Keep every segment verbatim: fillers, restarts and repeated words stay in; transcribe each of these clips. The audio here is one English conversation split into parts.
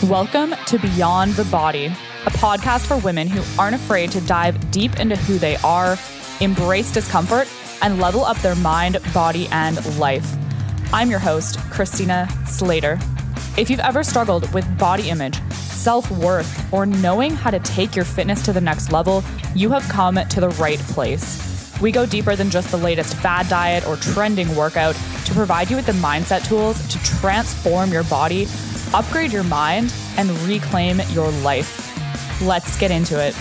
Welcome to Beyond the Body, a podcast for women who aren't afraid to dive deep into who they are, embrace discomfort, and level up their mind, body, and life. I'm your host, Christina Slater. If you've ever struggled with body image, self-worth, or knowing how to take your fitness to the next level, you have come to the right place. We go deeper than just the latest fad diet or trending workout to provide you with the mindset tools to transform your body, upgrade your mind, and reclaim your life. Let's get into it.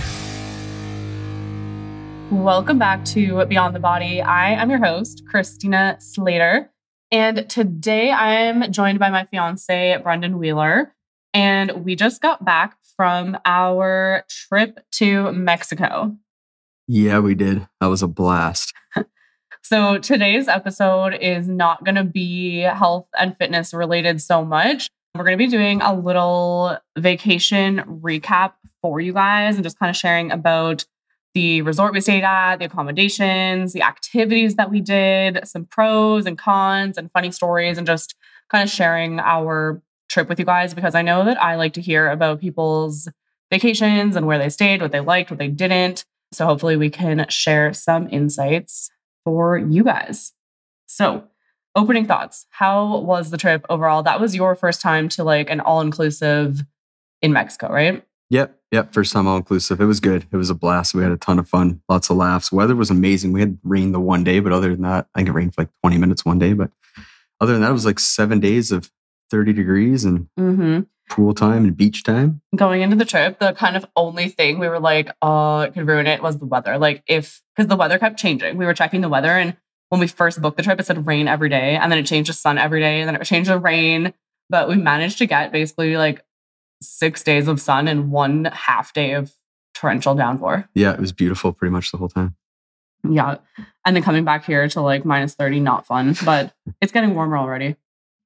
Welcome back to Beyond the Body. I am your host, Christina Slater. And today I'm joined by my fiance, Brendan Wheeler. And we just got back from our trip to Mexico. Yeah, we did. That was a blast. So today's episode is not going to be health and fitness related so much. We're going to be doing a little vacation recap for you guys and just kind of sharing about the resort we stayed at, the accommodations, the activities that we did, some pros and cons and funny stories, and just kind of sharing our trip with you guys, because I know that I like to hear about people's vacations and where they stayed, what they liked, what they didn't. So hopefully we can share some insights for you guys. So opening thoughts. How was the trip overall? That was your first time to like an all-inclusive in Mexico, right? Yep. Yep. First time all-inclusive. It was good. It was a blast. We had a ton of fun. Lots of laughs. Weather was amazing. We had rain the one day, but other than that, I think it rained for like twenty minutes one day. But other than that, it was like seven days of thirty degrees and mm-hmm. pool time and beach time. Going into the trip, the kind of only thing we were like, oh, it could ruin it was the weather. Like if, because the weather kept changing. We were checking the weather, and when we first booked the trip, it said rain every day, and then it changed to sun every day, and then it changed to rain. But we managed to get basically like six days of sun and one half day of torrential downpour. Yeah, it was beautiful pretty much the whole time. Yeah. And then coming back here to like minus thirty, not fun, but it's getting warmer already.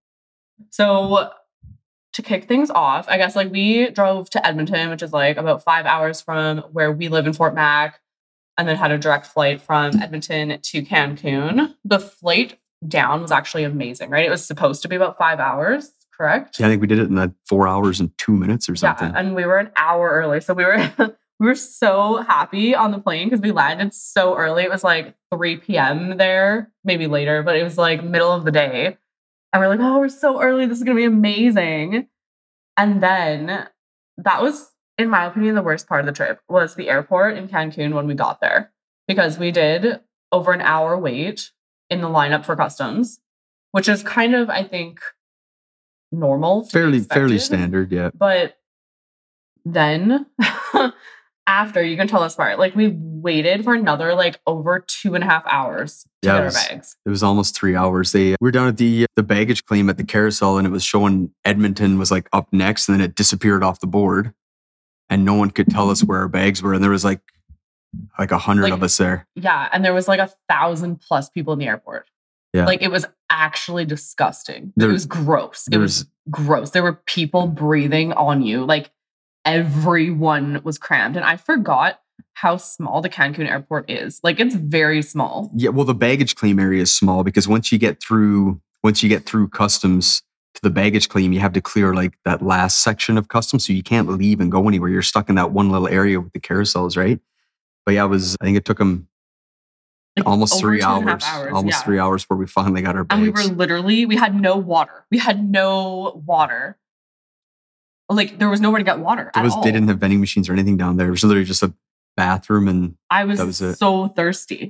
So to kick things off, I guess like we drove to Edmonton, which is like about five hours from where we live in Fort Mac, and then had a direct flight from Edmonton to Cancun. The flight down was actually amazing, right? It was supposed to be about five hours, correct? Yeah, I think we did it in like four hours and two minutes or something. Yeah, and we were an hour early. So we were we were so happy on the plane because we landed so early. It was like three p.m. there, maybe later, but it was like middle of the day. And we're like, oh, we're so early. This is going to be amazing. And then that was, in my opinion, the worst part of the trip was the airport in Cancun when we got there, because we did over an hour wait in the lineup for customs, which is kind of, I think, normal. Fairly, fairly standard, yeah. But then after, you can tell us part, like we waited for another like over two and a half hours to yeah, get it was, our bags. It was almost three hours. They we were down at the the baggage claim at the carousel, and it was showing Edmonton was like up next, and then it disappeared off the board, and no one could tell us where our bags were. And there was like like a hundred like, of us there. Yeah, and there was like a thousand plus people in the airport. Yeah, like it was actually disgusting. There, it was gross. It was, was gross. There were people breathing on you. Like everyone was crammed, and I forgot how small the Cancun airport is. Like it's very small. Yeah, well, the baggage claim area is small because once you get through, once you get through customs to the baggage claim, you have to clear like that last section of customs, so you can't leave and go anywhere. You're stuck in that one little area with the carousels, right? But yeah, it was. I think it took them like almost three hours, hours, almost yeah. three hours before we finally got our bags. And we were literally, we had no water. We had no water. Like there was nowhere to get water there at was, all. They didn't have vending machines or anything down there. It was literally just a bathroom, and I was, that was it. So thirsty.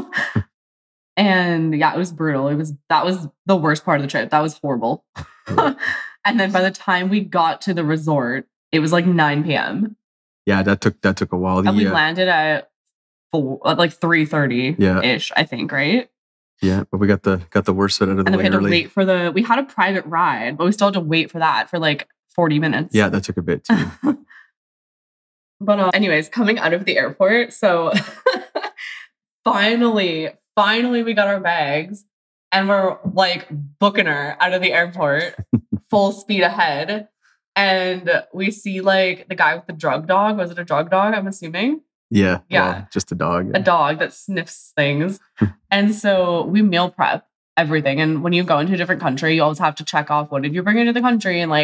And yeah, it was brutal. It was, that was the worst part of the trip. That was horrible. And then by the time we got to the resort, it was like nine p.m. Yeah, that took, that took a while. The, and we uh, landed at four, like three thirty yeah. ish, I think, right? Yeah, but we got the, got the worst of it out of the and way then we had early. to wait for the, we had a private ride, but we still had to wait for that for like forty minutes. Yeah, that took a bit too. But uh, anyways, coming out of the airport, so finally, finally we got our bags, and we're like booking her out of the airport, full speed ahead. And we see like the guy with the drug dog. Was it a drug dog? I'm assuming. Yeah. Yeah. Well, just a dog. A dog that sniffs things. And so we meal prep everything. And when you go into a different country, you always have to check off what did you bring into the country, and like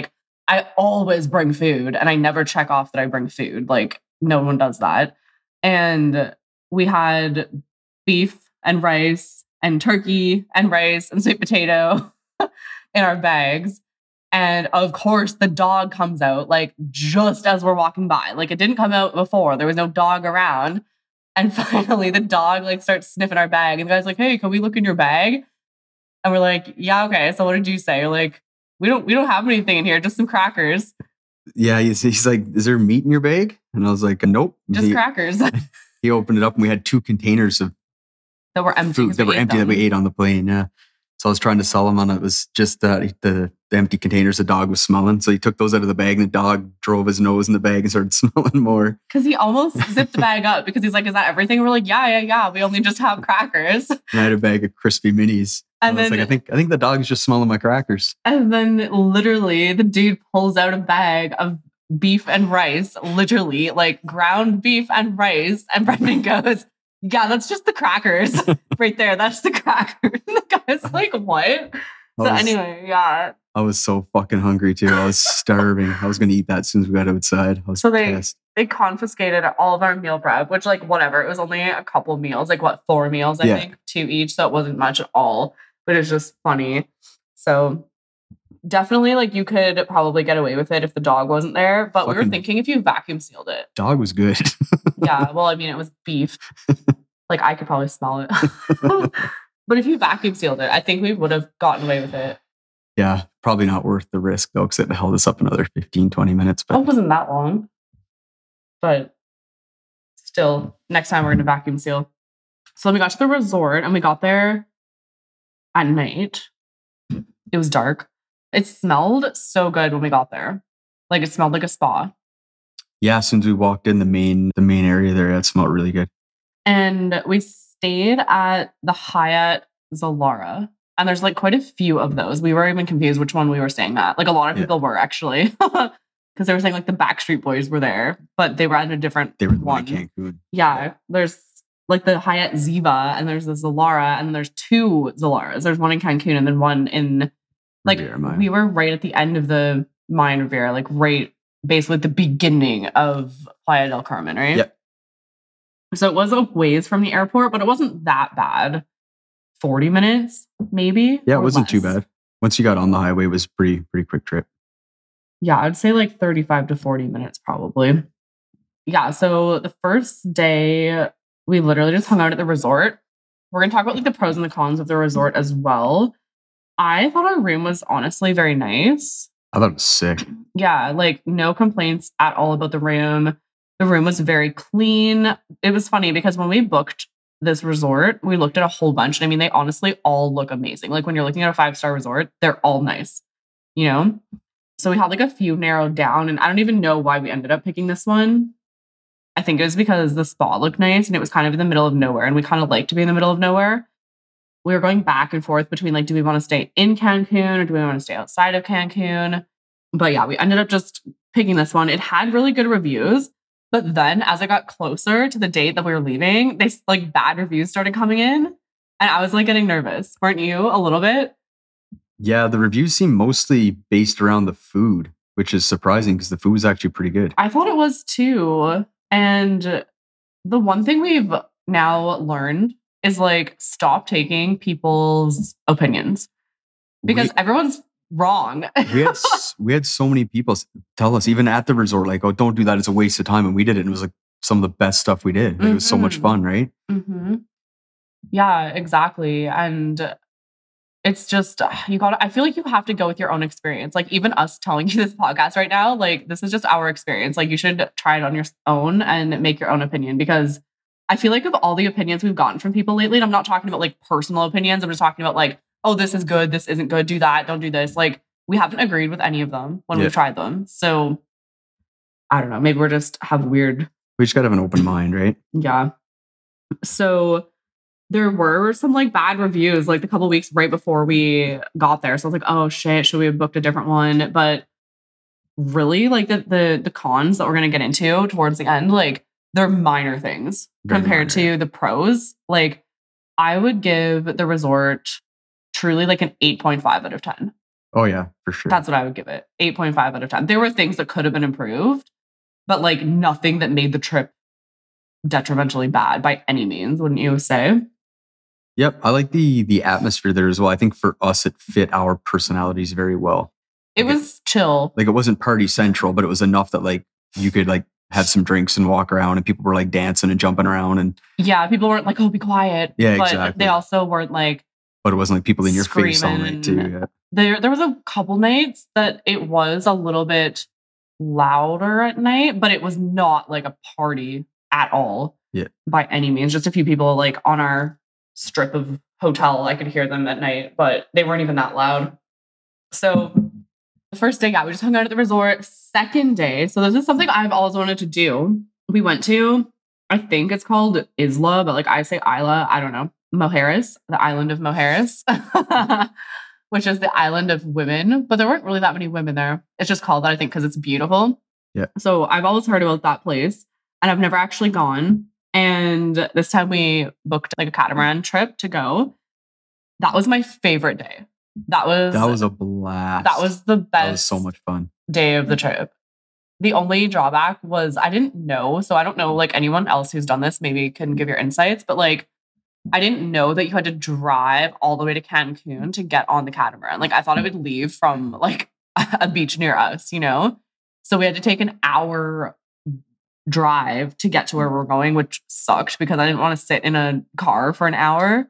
I always bring food and I never check off that I bring food. Like no one does that. And we had beef and rice and turkey and rice and sweet potato in our bags. And of course, the dog comes out like just as we're walking by. Like it didn't come out before. There was no dog around. And finally, the dog like starts sniffing our bag. And the guy's like, "Hey, can we look in your bag?" And we're like, "Yeah, okay. So what did you say?" We're like, we don't we don't have anything in here, just some crackers. Yeah, he's, he's like, "Is there meat in your bag?" And I was like, "Nope." Just he, crackers. He opened it up and we had two containers of that were empty. Food that were empty them. that we ate on the plane. Yeah. So I was trying to sell them, and it was just uh, the, the empty containers the dog was smelling. So he took those out of the bag, and the dog drove his nose in the bag and started smelling more. Because he almost zipped the bag up because he's like, "Is that everything?" We're like, "Yeah, yeah, yeah. We only just have crackers." And I had a bag of crispy minis. And I was then, like, I think I think the dog's just smelling my crackers. And then literally the dude pulls out a bag of beef and rice, literally like ground beef and rice. And Brendan goes, "Yeah, that's just the crackers right there. That's the crackers." And the guy's like, "What?" So was, anyway, yeah. I was so fucking hungry too. I was starving. I was going to eat that as soon as we got outside. I was so they, pissed. They confiscated all of our meal prep, which like whatever. It was only a couple meals, like what, four meals, I yeah. think, two each. So it wasn't much at all, but it's just funny. So definitely like you could probably get away with it if the dog wasn't there. But we were thinking if you vacuum sealed it. Dog was good. Yeah. Well, I mean, it was beef. Like I could probably smell it. But if you vacuum sealed it, I think we would have gotten away with it. Yeah. Probably not worth the risk though, because it held us up another fifteen, twenty minutes. But oh, it wasn't that long. But still, next time we're going to vacuum seal. So then we got to the resort and we got there at night. It was dark. It smelled so good when we got there. Like it smelled like a spa. Yeah, as soon as we walked in the main the main area there, it smelled really good. And we stayed at the Hyatt Zilara. And there's like quite a few of those. We were even confused which one we were staying at. Like a lot of people yeah. were actually. Because they were saying like the Backstreet Boys were there, but they were at a different They were one. in Cancun. Yeah. There's like the Hyatt Ziva and there's the Zilara and then there's two Zilaras. There's one in Cancun and then one in like Riviera, we were right at the end of the Mayan Riviera, like right basically at the beginning of Playa del Carmen, right? Yep. So it was a ways from the airport, but it wasn't that bad. forty minutes, maybe. Yeah, it wasn't less. Too bad. Once you got on the highway, it was pretty, pretty quick trip. Yeah, I'd say like thirty-five to forty minutes probably. Yeah, so the first day, we literally just hung out at the resort. We're going to talk about like the pros and the cons of the resort as well. I thought our room was honestly very nice. I thought it was sick. Yeah, like no complaints at all about the room. The room was very clean. It was funny because when we booked this resort, we looked at a whole bunch. And I mean, they honestly all look amazing. Like when you're looking at a five-star resort, they're all nice, you know? So we had like a few narrowed down and I don't even know why we ended up picking this one. I think it was because the spa looked nice and it was kind of in the middle of nowhere and we kind of like to be in the middle of nowhere. We were going back and forth between like, do we want to stay in Cancun or do we want to stay outside of Cancun? But yeah, we ended up just picking this one. It had really good reviews. But then as I got closer to the date that we were leaving, they like bad reviews started coming in. And I was like getting nervous. Weren't you a little bit? Yeah, the reviews seem mostly based around the food, which is surprising because the food was actually pretty good. I thought it was too. And the one thing we've now learned is like stop taking people's opinions because we, everyone's wrong. we had we had so many people tell us, even at the resort, like, "Oh, don't do that. It's a waste of time." And we did it. And it was like some of the best stuff we did. Like, mm-hmm. It was so much fun, right? Mm-hmm. Yeah, exactly. And it's just, you got to, I feel like you have to go with your own experience. Like even us telling you this podcast right now, like this is just our experience. Like you should try it on your own and make your own opinion because I feel like of all the opinions we've gotten from people lately, and I'm not talking about like personal opinions. I'm just talking about like, oh, this is good. This isn't good. Do that. Don't do this. Like we haven't agreed with any of them when yeah. we've tried them. So I don't know. Maybe we're just have weird. We just got to have an open mind, right? Yeah. So there were some like bad reviews like a couple weeks right before we got there. So I was like, oh shit, should we have booked a different one? But really like the the, the cons that we're going to get into towards the end, like they're minor things Very compared minor. to the pros. Like I would give the resort truly like an eight point five out of ten. Oh yeah, for sure. That's what I would give it. eight point five out of ten. There were things that could have been improved, but like nothing that made the trip detrimentally bad by any means, wouldn't you say? Yep. I like the the atmosphere there as well. I think for us, it fit our personalities very well. It Like was chill. Like it wasn't party central, but it was enough that like you could like have some drinks and walk around and people were like dancing and jumping around and Yeah, people weren't like, oh, be quiet. Yeah, but exactly. They also weren't like, but it wasn't like people in your face all night too. screaming. Yeah. there there was a couple nights that it was a little bit louder at night, but it was not like a party at all. Yeah. By any means. Just a few people like on our strip of hotel, I could hear them at night, but they weren't even that loud. So the first day, yeah, we just hung out at the resort. Second day, so this is something I've always wanted to do. We went to, I think it's called Isla, but like I say Isla, I don't know, Mujeres, the island of Mujeres, which is the island of women. But there weren't really that many women there. It's just called that, I think, because it's beautiful. Yeah. So I've always heard about that place, and I've never actually gone. And this time we booked like a catamaran trip to go. That was my favorite day. That was That was a blast. that was the best That was so much fun. day of the trip. The only drawback was I didn't know. So I don't know, like anyone else who's done this maybe can give your insights, but like I didn't know that you had to drive all the way to Cancun to get on the catamaran. Like I thought it would leave from like a beach near us, you know? So we had to take an hour drive to get to where we're going, which sucked because I didn't want to sit in a car for an hour.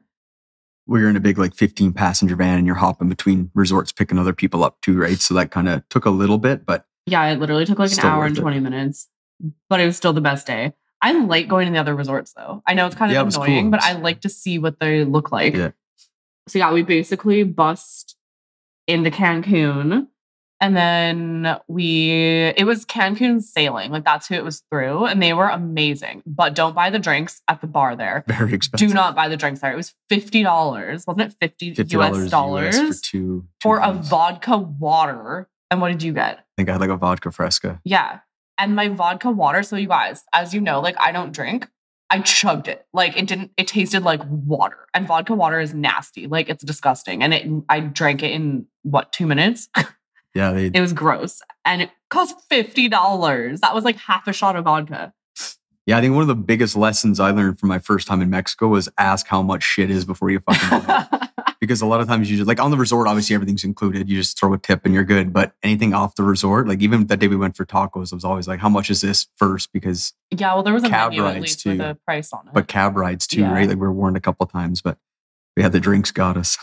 We were in a big like fifteen passenger van and you're hopping between resorts picking other people up too, right? So that kind of took a little bit, but Yeah, it literally took like an Still hour worth and it. twenty minutes, but it was still the best day. I like going to the other resorts though. I know it's kind Yeah, it of was annoying, cool. but I like to see what they look like. Yeah. So yeah, we basically bussed into Cancun, and then we, it was Cancun sailing. Like that's who it was through, and they were amazing. But don't buy the drinks at the bar there. very expensive. Do not buy the drinks there. It was fifty dollars. Wasn't it fifty, fifty U S dollars for two, two for a things. vodka water? And what did you get? I think I had like a vodka fresca. Yeah. And my vodka water, so you guys, as you know, like I don't drink. I chugged it. Like it didn't, it tasted like water. And vodka water is nasty. Like it's disgusting. And it I drank it in what, two minutes? Yeah, they It was gross. And it cost fifty dollars. That was like half a shot of vodka. Yeah, I think one of the biggest lessons I learned from my first time in Mexico was ask how much shit is before you fucking buy it. Because a lot of times you just like on the resort, obviously everything's included. You just throw a tip and you're good. But anything off the resort, like even that day we went for tacos, I was always like, how much is this first? Because Yeah, well, there was a Cab menu at rides least too. with a price on it. but cab rides too, Yeah. right? Like we were warned a couple of times, but we had the drinks got us.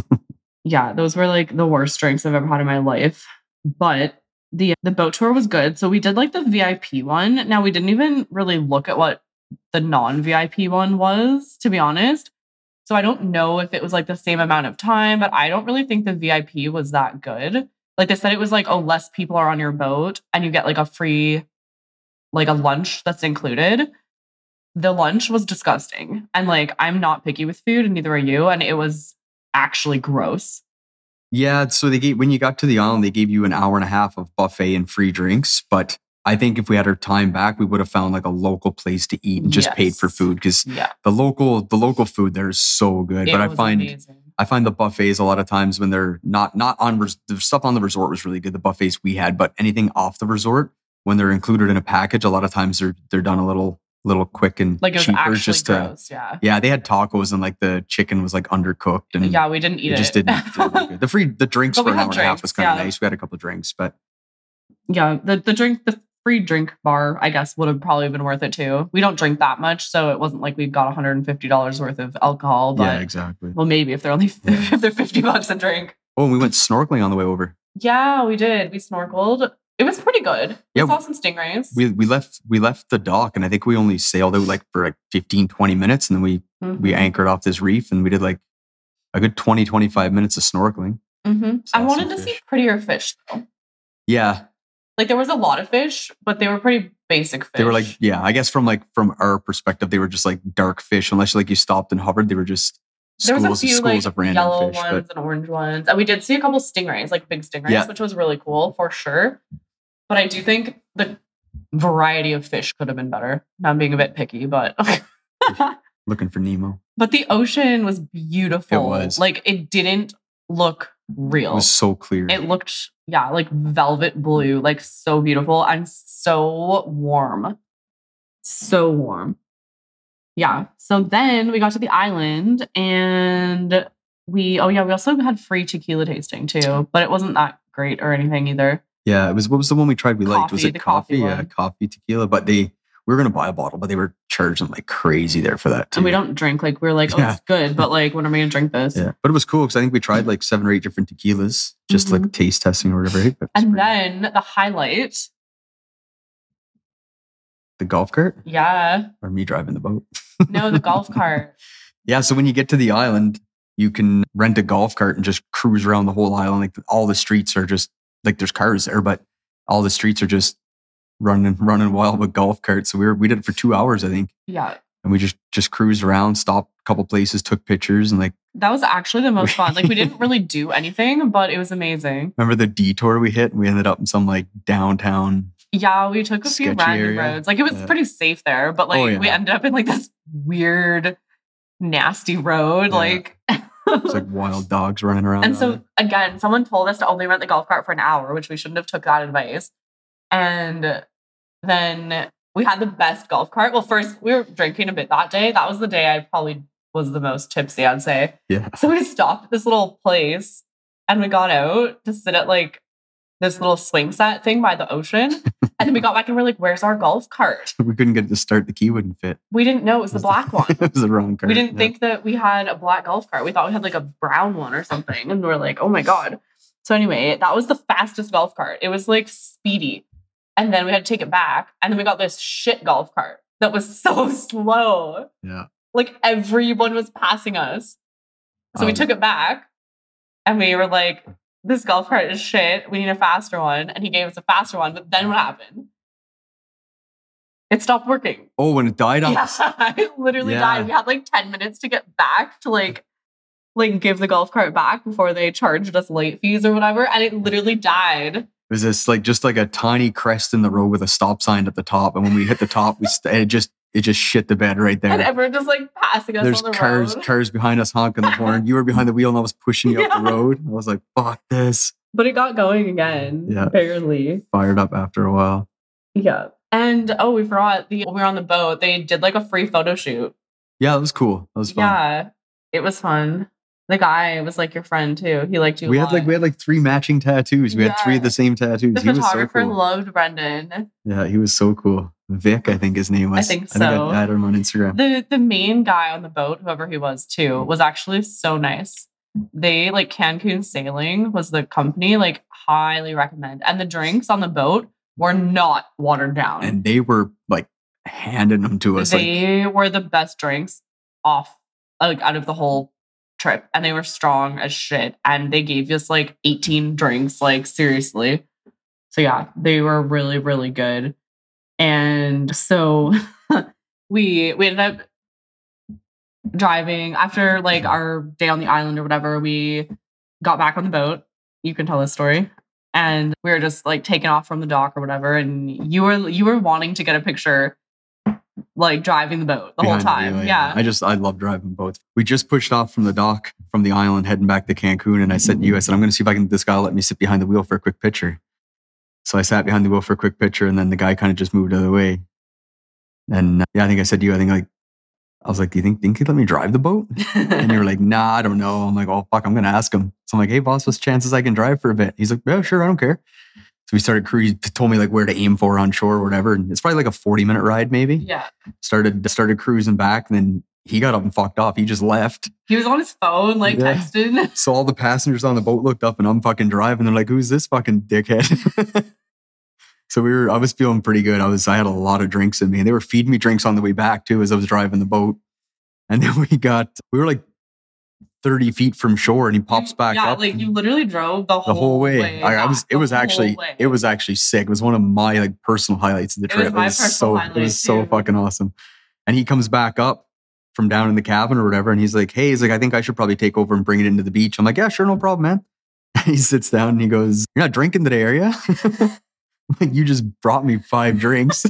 Yeah, those were like the worst drinks I've ever had in my life. But the the boat tour was good. So we did like the V I P one. Now we didn't even really look at what the non-V I P one was, to be honest. So I don't know if it was like the same amount of time, but I don't really think the V I P was that good. Like they said it was like, oh, less people are on your boat and you get like a free, like a lunch that's included. The lunch was disgusting. And like I'm not picky with food and neither are you. And it was actually gross. Yeah, so they gave when you got to the island, they gave you an hour and a half of buffet and free drinks. But I think if we had our time back, we would have found like a local place to eat and just Yes. paid for food because Yeah. the local the local food there is so good. It but I was find amazing. I find the buffets a lot of times when they're not not on res- the stuff on the resort was really good. The buffets we had, but anything off the resort when they're included in a package, a lot of times they're they're done a little little quick and Like it was cheaper actually just to gross. Yeah. yeah. They had tacos and like the chicken was like undercooked and Yeah, we didn't eat it it. just didn't. didn't look good. The free the drinks But for we an had hour and a half drinks, was kind of yeah. nice. We had a couple of drinks, but Yeah, the, the drink, the free drink bar, I guess, would have probably been worth it too. We don't drink that much, so it wasn't like we got one hundred fifty dollars worth of alcohol. But yeah, exactly. well, maybe if they're only if they're fifty bucks a drink. Oh, and we went snorkeling on the way over. Yeah, we did. We snorkeled. It was pretty good. We Yeah, saw some stingrays. We we left we left the dock and I think we only sailed out like for like fifteen, twenty minutes and then we we Mhm. anchored off this reef and we did like a good twenty, twenty-five minutes of snorkeling. Mhm. Saw I wanted some to see fish. prettier fish though. Yeah, Like there was a lot of fish, but they were pretty basic fish. they were like yeah, I guess from like from our perspective they were just like dark fish unless like you stopped and hovered they were just There was schools a few schools like of random yellow fish. ones But and orange ones. And we did see a couple stingrays, like big stingrays, Yeah. which was really cool for sure. But I do think the variety of fish could have been better. Now I'm being a bit picky, but looking for Nemo. but the ocean was beautiful. It was. Like it didn't look real. It was so clear. It looked, yeah, like velvet blue, like so beautiful and so warm. So warm. Yeah. So then we got to the island and we, oh yeah, we also had free tequila tasting too, but it wasn't that great or anything either. Yeah, it was. What was the one we tried? We liked. Was Coffee, it the coffee coffee? Yeah, one. coffee tequila. But they we were gonna buy a bottle, but they were charging like crazy there for that too. And we don't drink. Like we were like, oh, Yeah. it's good, but like, when are we gonna drink this? Yeah, but it was cool because I think we tried like seven or eight different tequilas, just Mhm. like taste testing or whatever. It was And pretty- then the highlight, the golf cart yeah, or me driving the boat. no, the golf cart. Yeah, so when you get to the island, you can rent a golf cart and just cruise around the whole island. Like all the streets are just like there's cars there, but all the streets are just running running wild with golf carts. So we were we did it for two hours, I think, Yeah. and we just just cruised around, stopped a couple places, took pictures, and like That was actually the most fun. Like we didn't really do anything, but it was amazing. remember the detour we hit, and we ended up in some like downtown. Yeah, we took a few Sketchy random area. roads. Like it was Yeah. pretty safe there, but like Oh, yeah. we ended up in like this weird, nasty road. Yeah. Like It's like wild dogs running around. and on so it. again, someone told us to only rent the golf cart for an hour, which we shouldn't have took that advice. And then we had the best golf cart. Well, first we were drinking a bit that day. That was the day I probably was the most tipsy, I'd say. Yeah, So we stopped at this little place and we got out to sit at like this little swing set thing by the ocean. And then we got back and we're like, where's our golf cart? we couldn't get it to start. The key wouldn't fit. We didn't know it was the black one. It was the wrong cart. We didn't Yeah. think that we had a black golf cart. We thought we had like a brown one or something. And we we're like, oh my God. So anyway, that was the fastest golf cart. It was like speedy. And then we had to take it back. And then we got this shit golf cart that was so slow. Yeah. Like everyone was passing us. So we Um, took it back and we were like, this golf cart is shit. We need a faster one. And he gave us a faster one. But then what happened? It stopped working. Oh, when it died on Yeah, us. it literally Yeah. died. We had like ten minutes to get back to like like give the golf cart back before they charged us late fees or whatever. And it literally died. It was this like just like a tiny crest in the road with a stop sign at the top, and when we hit the top, we st- it just it just shit the bed right And there. everyone just like passing us There's on the cars road. cars behind us honking the horn. You were behind the wheel, and I was pushing you up Yeah. the road. I was like, "Fuck this!" But it got going again. Yeah. Barely. Fired up after a while. Yeah. And oh, we forgot the when we were on the boat, they did like a free photo shoot. Yeah, it was cool. That was fun. Yeah. It was fun. The guy was like your friend too. He liked you. We a had lot. like we had like three matching tattoos. We had three of Yeah. the same tattoos. the He was so photographer cool. loved Brendan. Yeah, he was so cool. Vic, I think his name was. I think I so. I added him on Instagram. The the main guy on the boat, whoever he was too, was actually so nice. They like Cancun Sailing was the company, like highly recommend. And the drinks on the boat were not watered down. And they were like handing them to us. Like, they were the best drinks off like out of the whole trip. And they were strong as shit. And they gave us like eighteen drinks, like seriously. So yeah, they were really, really good. And so we we ended up driving after like our day on the island or whatever. We got back on the boat. You can tell this story. And we were just like taking off from the dock or whatever. And you were you were wanting to get a picture like driving the boat the whole behind the time. wheel, yeah. I just I love driving boats. We just pushed off from the dock from the island heading back to Cancun, and I said to you, I said, I'm gonna see if I can this guy will let me sit behind the wheel for a quick picture. So I sat behind the wheel for a quick picture, and then the guy kind of just moved out of the way. And uh, yeah, I think I said to you, I think like I was like, do you think think he'd let me drive the boat? And you were like, nah, I don't know. I'm like, oh fuck, I'm gonna ask him. So I'm like, hey boss, what's the chances I can drive for a bit? He's like, yeah, sure, I don't care. So we started cruising, told me like where to aim for on shore or whatever. And it's probably like a forty minute ride, maybe. yeah. Started started cruising back, and then he got up and fucked off. He just left. He was on his phone, like Yeah. texting. So all the passengers on the boat looked up, and I'm fucking driving. They're like, who's this fucking dickhead? So we were, I was feeling pretty good. I was, I had a lot of drinks in me, and they were feeding me drinks on the way back too, as I was driving the boat. And then we got, we were like thirty feet from shore, and he pops back yeah, up. like you literally drove the whole, the whole way. I, I was, back, it the was whole actually, way. it was actually sick. It was one of my like personal highlights of the It was trip. my it was personal so, highlight, it was so too. fucking awesome. And he comes back up from down in the cabin or whatever, and he's like, hey, he's like, I think I should probably take over and bring it into the beach. I'm like, yeah, sure, no problem, man. And he sits down and he goes, you're not drinking today, are you? I'm like, you just brought me five drinks.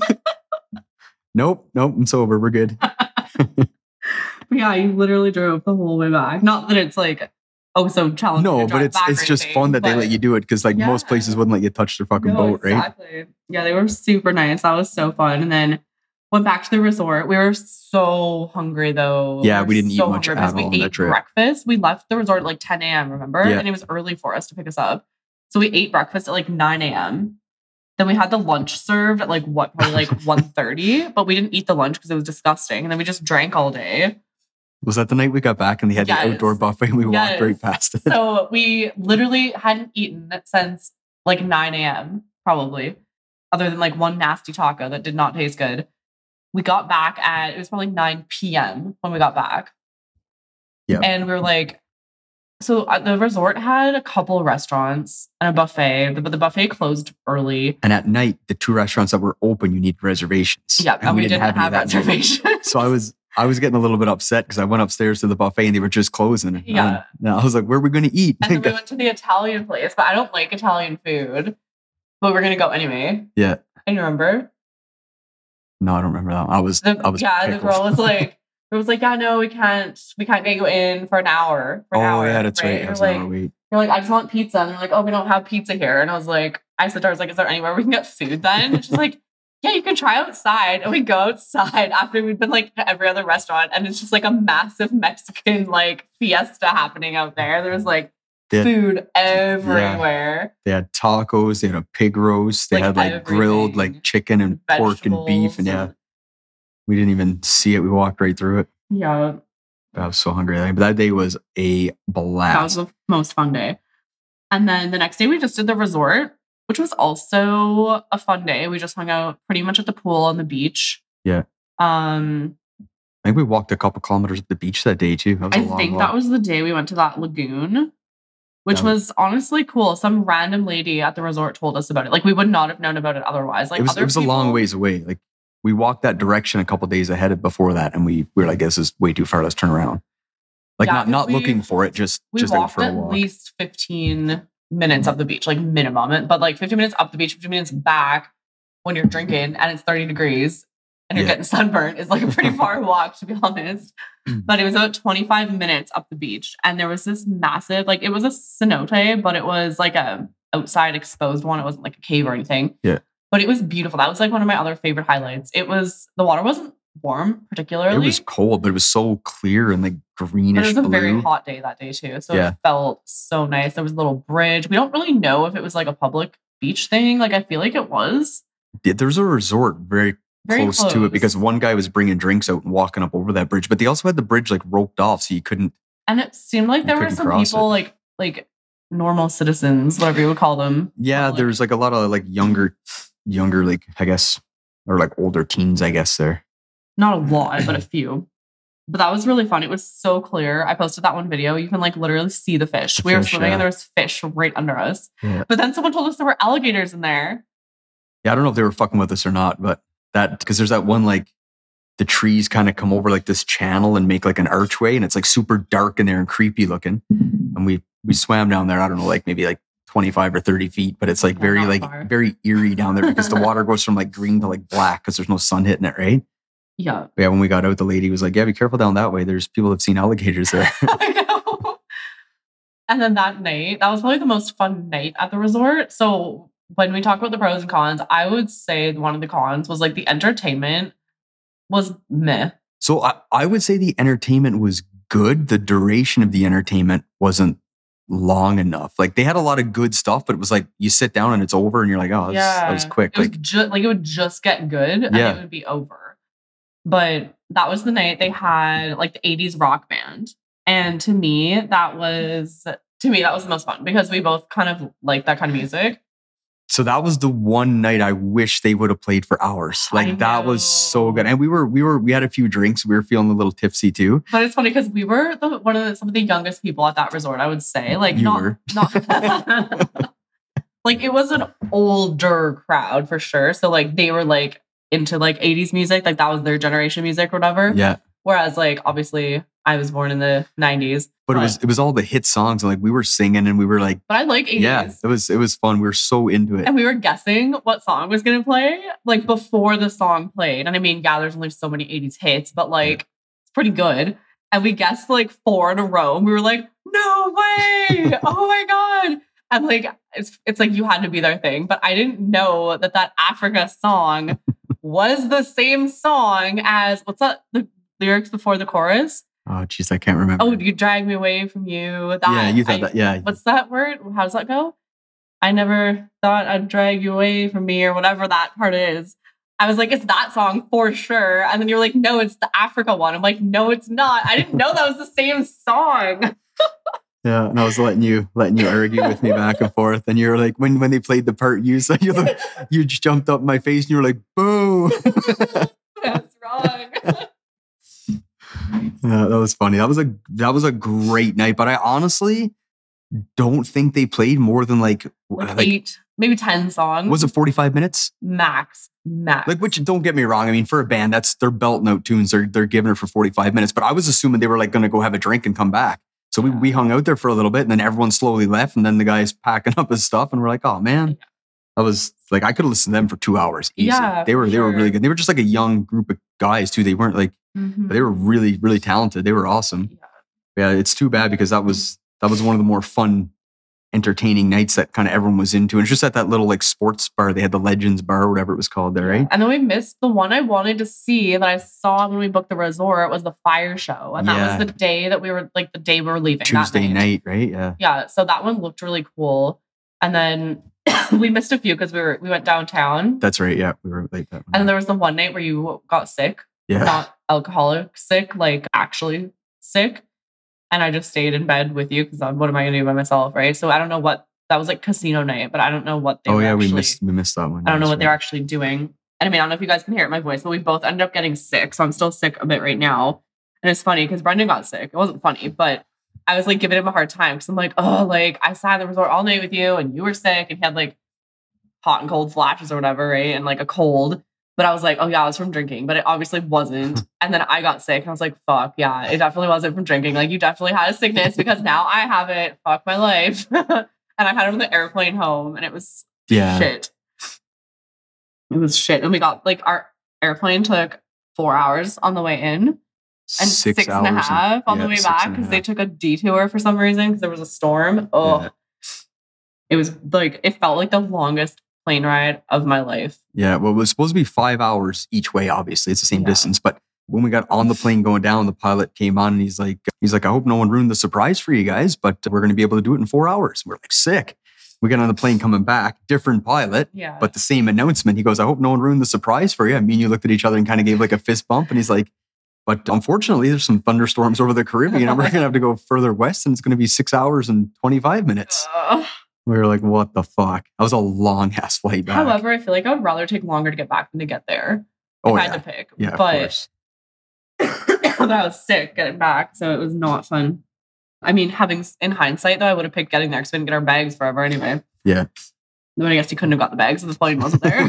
Nope, nope, I'm sober. We're good. Yeah, you literally drove the whole way back. Not that it's like oh, so challenging. No, to but drive it's back or it's just anything, fun that they but- let you do it because like most Yeah. places wouldn't let you touch their fucking No, boat, right? exactly. Yeah, they were super nice. That was so fun. And then went back to the resort. We were so hungry though. Yeah, were we didn't eat so much hungry at because all on we that ate trip. breakfast. We left the resort at like ten a.m., remember? Yeah. And it was early for us to pick us up. So we ate breakfast at like nine a.m. Then we had the lunch served at like what, probably like one thirty, but we didn't eat the lunch because it was disgusting. And then we just drank all day. Was that the night we got back and they had Yes. the outdoor buffet and we walked Yes. right past it? So we literally hadn't eaten since like nine a.m. probably, other than like one nasty taco that did not taste good. We got back at, it was probably nine p.m. when we got back. Yeah. And we were like, so uh, the resort had a couple of restaurants and a buffet, but the buffet closed early. And at night, the two restaurants that were open, you need reservations. Yeah, and, we, didn't, have, any of that night. reservations. So I was I was getting a little bit upset because I went upstairs to the buffet and they were just closing. Yeah. And I was like, where are we going to eat? And then we went to the Italian place, but I don't like Italian food. But we're going to go anyway. Yeah. And you remember? No, I don't remember that one. I was, The, I was yeah, pickled. the girl was like, it was like, yeah, no, we can't, we can't get you in for an hour. For an oh, hour, yeah, that's right. right. It You're was like, an hour wait. you're like, I just want pizza. And they're like, oh, we don't have pizza here. And I was like, I said to her, I was like, is there anywhere we can get food then? And she's like, yeah, you can try outside. And we go outside after we've been like to every other restaurant. And it's just like a massive Mexican like fiesta happening out there. There's like Yeah. food everywhere. They had tacos, they had a pig roast, they Like had like grilled everything. like chicken and pork and beef. And yeah, we didn't even see it. We walked right through it. Yeah. I was so hungry. But that day was a blast. That was the most fun day. And then the next day we just did the resort, which was also a fun day. We just hung out pretty much at the pool on the beach. Yeah. Um, I think we walked a couple kilometers at the beach that day too. That was I a long think walk. that was the day we went to that lagoon, which That was honestly cool. Some random lady at the resort told us about it. Like we would not have known about it otherwise. Like it was, other it was a long people- ways away. Like we walked that direction a couple days ahead of before that, and we, we were like, "This is way too far. Let's turn around." Like Yeah, not not 'cause we- looking for it, just We just out walked for a at walk. least fifteen minutes up the beach, like minimum. But like fifteen minutes up the beach, fifteen minutes back when you're drinking and it's thirty degrees and you're Yeah. getting sunburned is like a pretty far walk, to be honest. But it was about twenty-five minutes up the beach. And there was this massive, like it was a cenote, but it was like a outside exposed one. It wasn't like a cave or anything. Yeah. But it was beautiful. That was like one of my other favorite highlights. It was, the water wasn't warm particularly. It was cold, but it was so clear and like But greenish it was a blue. very hot day that day too. So Yeah. it felt so nice. There was a little bridge. We don't really know if it was like a public beach thing. Like I feel like it was. Yeah, There's a resort very, Very close, to close. it because one guy was bringing drinks out and walking up over that bridge, but they also had the bridge like roped off so you couldn't. And it seemed like You there were couldn't some cross people it. like like normal citizens, whatever you would call them. Yeah, Like- there's like a lot of like younger, younger like I guess or like older teens, I guess there. Not a lot, but a few. But that was really fun. It was so clear. I posted that one video. You can like literally see the fish. The we were fish, swimming yeah. and there was fish right under us. Yeah. But then someone told us there were alligators in there. Yeah, I don't know if they were fucking with us or not, but that because there's that one like the trees kind of come over like this channel and make like an archway, and it's like super dark in there and creepy looking. And we we swam down there. I don't know, like maybe like twenty-five or thirty feet, but it's like Yeah, very not like far. very eerie down there because the water goes from like green to like black because there's no sun hitting it, right? Yeah. But yeah, when we got out, the lady was like, "Yeah, be careful down that way. There's people that have seen alligators there." I know. And then that night, that was probably the most fun night at the resort. So when we talk about the pros and cons, I would say one of the cons was like the entertainment was meh. So I, I would say the entertainment was good. The duration of the entertainment wasn't long enough. Like they had a lot of good stuff, but it was like you sit down and it's over and you're like, oh, that was, that was quick. It was Like just like it would just get good and Yeah. it would be over. But that was the night they had like the eighties rock band. And to me, that was to me, that was the most fun because we both kind of like that kind of music. so that was the one night I wish they would have played for hours. Like I that was so know. good. And we were we were we had a few drinks. We were feeling a little tipsy too. But it's funny because we were the, one of the, some of the youngest people at that resort, I would say. Like You not were. not like it was an older crowd for sure. So like they were like into like eighties music, like that was their generation music or whatever. Yeah. Whereas like obviously I was born in the nineties. But it was it was all the hit songs and like we were singing and we were like, But I like eighties. yeah, it was it was fun. We were so into it. And we were guessing what song was gonna play like before the song played. And I mean, yeah, there's only so many eighties hits, but like it's pretty good. And we guessed like four in a row. And we were like, no way. Oh my God. And like, it's, it's like you had to be their thing. But I didn't know that that Africa song was the same song as, what's that? The lyrics before the chorus? Oh, jeez, I can't remember. Oh, you drag me away from you. That, yeah, you thought I, that. Yeah. What's that word? How does that go? I never thought I'd drag you away from me, or whatever that part is. I was like, it's that song for sure. And then you're like, no, it's the Africa one. I'm like, no, it's not. I didn't know that was the same song. Yeah, and I was letting you letting you argue with me back and forth. And you're like, when when they played the part you said, you like, you just jumped up in my face and you were like, boo. That's wrong. Yeah, that was funny. That was a that was a great night. But I honestly don't think they played more than like, like, like eight, maybe ten songs. Was it forty-five minutes? Max. Max. Like, which, don't get me wrong. I mean, for a band, that's their belt note tunes. They're they're giving it for forty-five minutes. But I was assuming they were like going to go have a drink and come back. So we, we hung out there for a little bit, and then everyone slowly left. And then the guy's packing up his stuff, and we're like, oh man. I was like, I could have listened to them for two hours. Easy. Yeah, they were they sure. were really good. They were just like a young group of guys too. They weren't like, Mm-hmm. but they were really, really talented. They were awesome. Yeah. yeah, it's too bad because that was that was one of the more fun, entertaining nights that kind of everyone was into. And it's just at that little like sports bar. They had the Legends Bar or whatever it was called there, right? And then we missed the one I wanted to see that I saw when we booked the resort was the fire show. And that Yeah. was the day that we were like the day we were leaving. that Tuesday night. night, right? Yeah. Yeah. So that one looked really cool. And then we missed a few because we were we went downtown. That's right. Yeah, we were late that one. And then there was the one night where you got sick. Yeah. Not alcoholic sick, like actually sick. And I just stayed in bed with you because what am I going to do by myself, right? So I don't know what, that was like casino night, but I don't know what they oh were yeah, actually, we missed we missed that one. I don't know That's what right. they're actually doing. And I mean, I don't know if you guys can hear it in my voice, but we both ended up getting sick. So I'm still sick a bit right now. And it's funny because Brendan got sick. It wasn't funny, but I was like giving him a hard time because I'm like, oh, like I sat in the resort all night with you and you were sick and he had like hot and cold flashes or whatever, right? And like a cold. But I was like, oh yeah, I was from drinking, but it obviously wasn't. And then I got sick and I was like, fuck, yeah, it definitely wasn't from drinking. Like you definitely had a sickness because now I have it. Fuck my life. And I had it on the airplane home and it was Yeah. shit. It was shit. And we got like our airplane took four hours on the way in and six, six hours and a half on yeah, the way six back and a because they half. took a detour for some reason because there was a storm. Oh, Yeah. It was like, it felt like the longest plane ride of my life. Yeah, well, it was supposed to be five hours each way. Obviously, it's the same Yeah. distance. But when we got on the plane going down, the pilot came on and he's like, he's like, I hope no one ruined the surprise for you guys, but we're going to be able to do it in four hours. We're like, sick. We got on the plane coming back, different pilot, Yeah. but the same announcement. He goes, I hope no one ruined the surprise for you. I mean, you looked at each other and kind of gave like a fist bump, and he's like, but unfortunately, there's some thunderstorms over the Caribbean, and we're going to have to go further west, and it's going to be six hours and twenty-five minutes. Ugh. We were like, what the fuck? That was a long ass flight back. However, I feel like I would rather take longer to get back than to get there. oh, if I yeah. had to pick. Yeah, of but course. but I was sick getting back, so it was not fun. I mean, having in hindsight though, I would have picked getting there because we didn't get our bags forever anyway. Yeah. Then I guess you couldn't have got the bags if the plane wasn't there.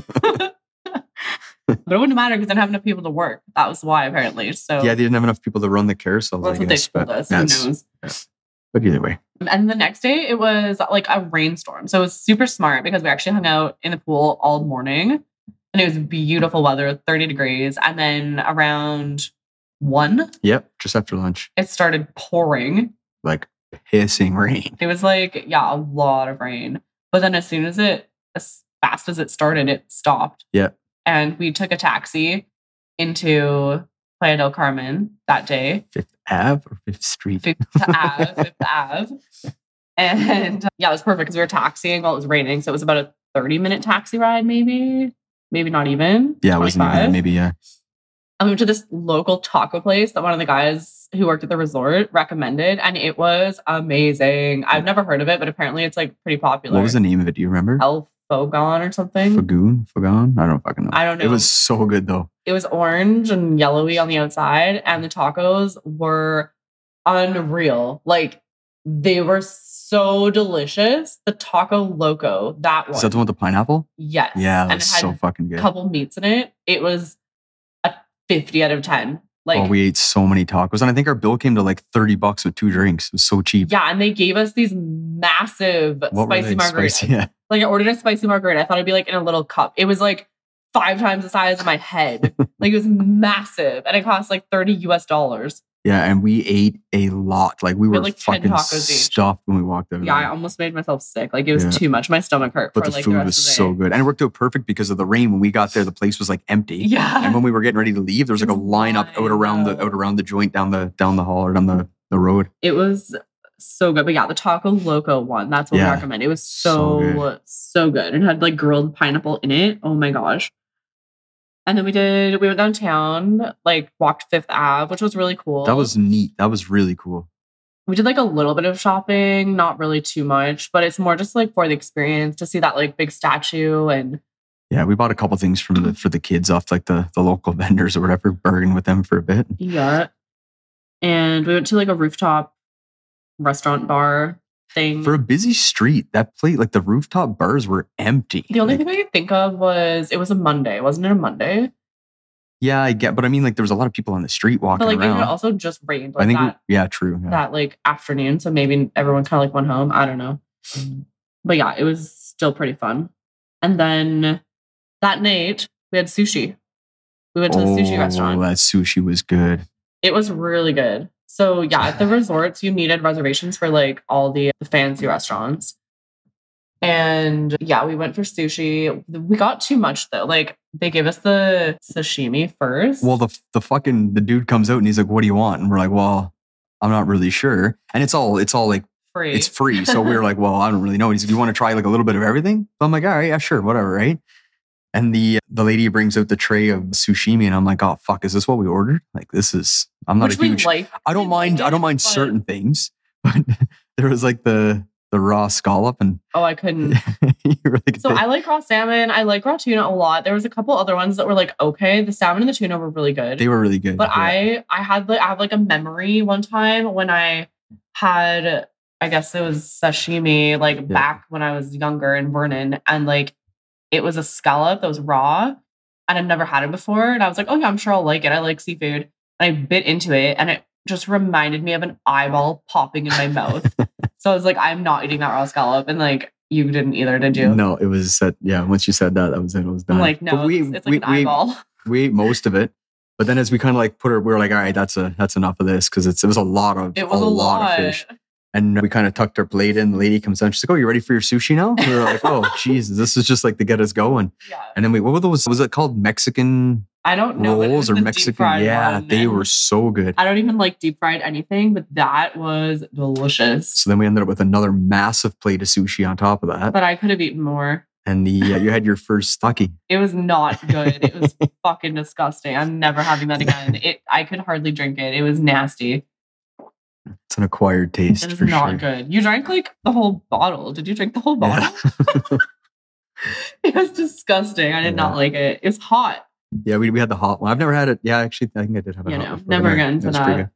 But it wouldn't matter because I didn't have enough people to work. That was why, apparently. So Yeah, they didn't have enough people to run the carousels. that's I what guess, they told but us. Who that's- knows? yeah. But either way, And the next day, it was like a rainstorm. So it was super smart because we actually hung out in the pool all morning. And it was beautiful weather, thirty degrees. And then around one, yep, just after lunch, it started pouring. like pissing rain. It was like, yeah, a lot of rain. But then as soon as it, as fast as it started, it stopped. Yeah. And we took a taxi into Playa del Carmen that day. Fifth Ave or Fifth Street? Fifth Ave, Fifth Ave. And uh, yeah, it was perfect because we were taxiing while it was raining. So it was about a thirty minute taxi ride, maybe, maybe not even. Yeah, it wasn't even twenty-five. maybe. Yeah, I went to this local taco place that one of the guys who worked at the resort recommended, and it was amazing. I've never heard of it, but apparently it's like pretty popular. what was the name of it? Do you remember? El Fogon or something. Fagoon, Fagon. I don't fucking know. I don't know. It was so good though. It was orange and yellowy on the outside, and the tacos were unreal. Like they were so delicious. The Taco Loco, that one. Is that the one with the pineapple? Yes. Yeah, that and was it had so fucking good. a couple meats in it. It was a fifty out of ten. Like, oh, we ate so many tacos, and I think our bill came to like thirty bucks with two drinks. It was so cheap. yeah, and they gave us these massive What were spicy they? margaritas. Spicy, yeah. Like I ordered a spicy margarita. I thought it'd be like in a little cup. It was like five times the size of my head. Like it was massive, and it cost like thirty U S dollars. Yeah, and we ate a lot. Like we, we were like fucking stuffed when we walked out. Yeah, I almost made myself sick. Like it was yeah. too much. My stomach hurt. But for, the like, food the rest was of the so good, and it worked out perfect because of the rain. When we got there, the place was like empty. Yeah. And when we were getting ready to leave, there was like a lineup out around the out around the joint down the down the hall or down the, the road. It was so good. But yeah, the Taco Loco one, that's what yeah. we recommend. It was so so good. so good. It had like grilled pineapple in it. Oh my gosh. And then we did, we went downtown, like walked Fifth Avenue, which was really cool. That was neat. That was really cool. We did like a little bit of shopping, not really too much, but it's more just like for the experience to see that like big statue. And yeah, we bought a couple things from the for the kids off like the, the local vendors or whatever, bargained with them for a bit. Yeah. And we went to like a rooftop restaurant bar thing. For a busy street, that plate, like the rooftop bars were empty. The only like, thing I could think of was it was a Monday. Wasn't it a Monday? Yeah, I get, but I mean, like there was a lot of people on the street walking but, like, around. It also just rained. Like, I think, that, we, yeah, true. Yeah. That like afternoon, so maybe everyone kind of like went home. I don't know, but yeah, it was still pretty fun. And then that night we had sushi. We went to oh, the sushi restaurant. That sushi was good. It was really good. So yeah, at the resorts, you needed reservations for like all the, the fancy restaurants. And yeah, we went for sushi. We got too much though. Like they gave us the sashimi first. Well, the the fucking the dude comes out and he's like, "What do you want?" And we're like, "Well, I'm not really sure." And it's all it's all like free. It's free. So we were like, "Well, I don't really know." He's like, "You want to try like a little bit of everything?" So I'm like, "All right, yeah, sure, whatever, right?" And the the lady brings out the tray of sushimi, and I'm like, "Oh fuck, is this what we ordered?" Like this is. I'm not Which a huge. Like, I don't mind. I don't mind but... certain things, but there was like the the raw scallop, and oh, I couldn't. like, so I like raw salmon. I like raw tuna a lot. There was a couple other ones that were like okay. The salmon and the tuna were really good. They were really good. But yeah. I I had like I have like a memory one time when I had I guess it was sashimi like yeah. back when I was younger in Vernon, and like it was a scallop that was raw, and I've never had it before, and I was like, oh yeah, I'm sure I'll like it. I like seafood. And I bit into it, and it just reminded me of an eyeball popping in my mouth. So I was like, I'm not eating that raw scallop. And like, you didn't either, did you? No, it was, uh, yeah, once you said that, that was it. It was done. I'm like, no, we, it's, it's like we, an eyeball. We, we ate most of it. But then as we kind of like put it, we were like, all right, that's a, that's enough of this. Cause it's, it was a lot of, it was a, a lot. lot of fish. And we kind of tucked our plate in. The lady comes down. She's like, oh, you ready for your sushi now? And we were like, oh, Jesus, this is just like to get us going. Yeah. And then we, what were those? Was it called Mexican? I don't know. Rolls or Mexican? Yeah, one, they were so good. I don't even like deep fried anything, but that was delicious. So then we ended up with another massive plate of sushi on top of that. But I could have eaten more. And the uh, you had your first sake. It was not good. It was fucking disgusting. I'm never having that again. It I could hardly drink it. It was nasty. It's an acquired taste. It is for not sure. good. You drank like the whole bottle. Did you drink the whole bottle? Yeah. It was disgusting. I did yeah. not like it. It's hot. Yeah, we we had the hot one. I've never had it. Yeah, actually, I think I did have it. You hot know, before, never again for that.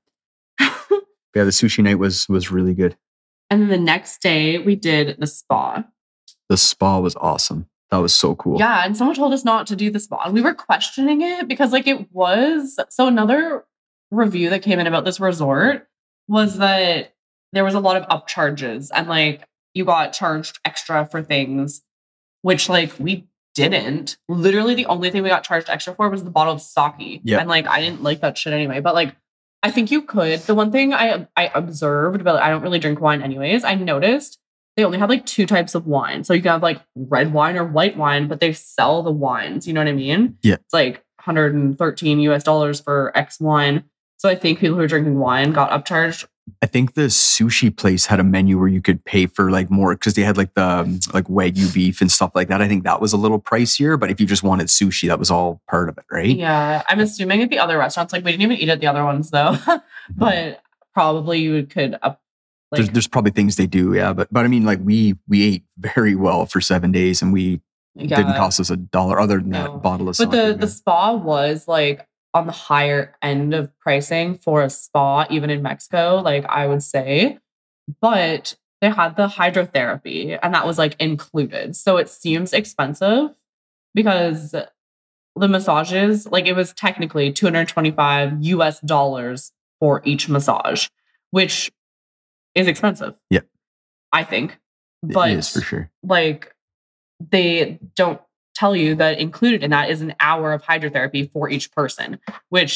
Yeah, the sushi night was was really good. And then the next day we did the spa. The spa was awesome. That was so cool. Yeah, and someone told us not to do the spa. And we were questioning it because like it was so another review that came in about this resort was that there was a lot of upcharges and like you got charged extra for things, which like we didn't. Literally the only thing we got charged extra for was the bottle of sake. Yep. And like I didn't like that shit anyway. But like I think you could. The one thing I I observed, but I don't really drink wine anyways, I noticed they only have like two types of wine. So you can have like red wine or white wine, but they sell the wines. You know what I mean? Yeah. It's like one hundred thirteen U S dollars for X wine. So I think people who are drinking wine got upcharged. I think the sushi place had a menu where you could pay for like more because they had like the um, like Wagyu beef and stuff like that. I think that was a little pricier, but if you just wanted sushi, that was all part of it, right? Yeah. I'm assuming at the other restaurants, like we didn't even eat at the other ones though, but probably you could up. Like, there's, there's probably things they do, yeah, but but I mean, like we we ate very well for seven days, and we yeah. didn't cost us a dollar other than no. that bottle of. But the the spa was like on the higher end of pricing for a spa, even in Mexico, like I would say, but they had the hydrotherapy, and that was like included, so it seems expensive because the massages, like it was technically two hundred twenty-five U S dollars for each massage, which is expensive. Yeah. I think. But it is for sure. Like they don't tell you that included in that is an hour of hydrotherapy for each person, which is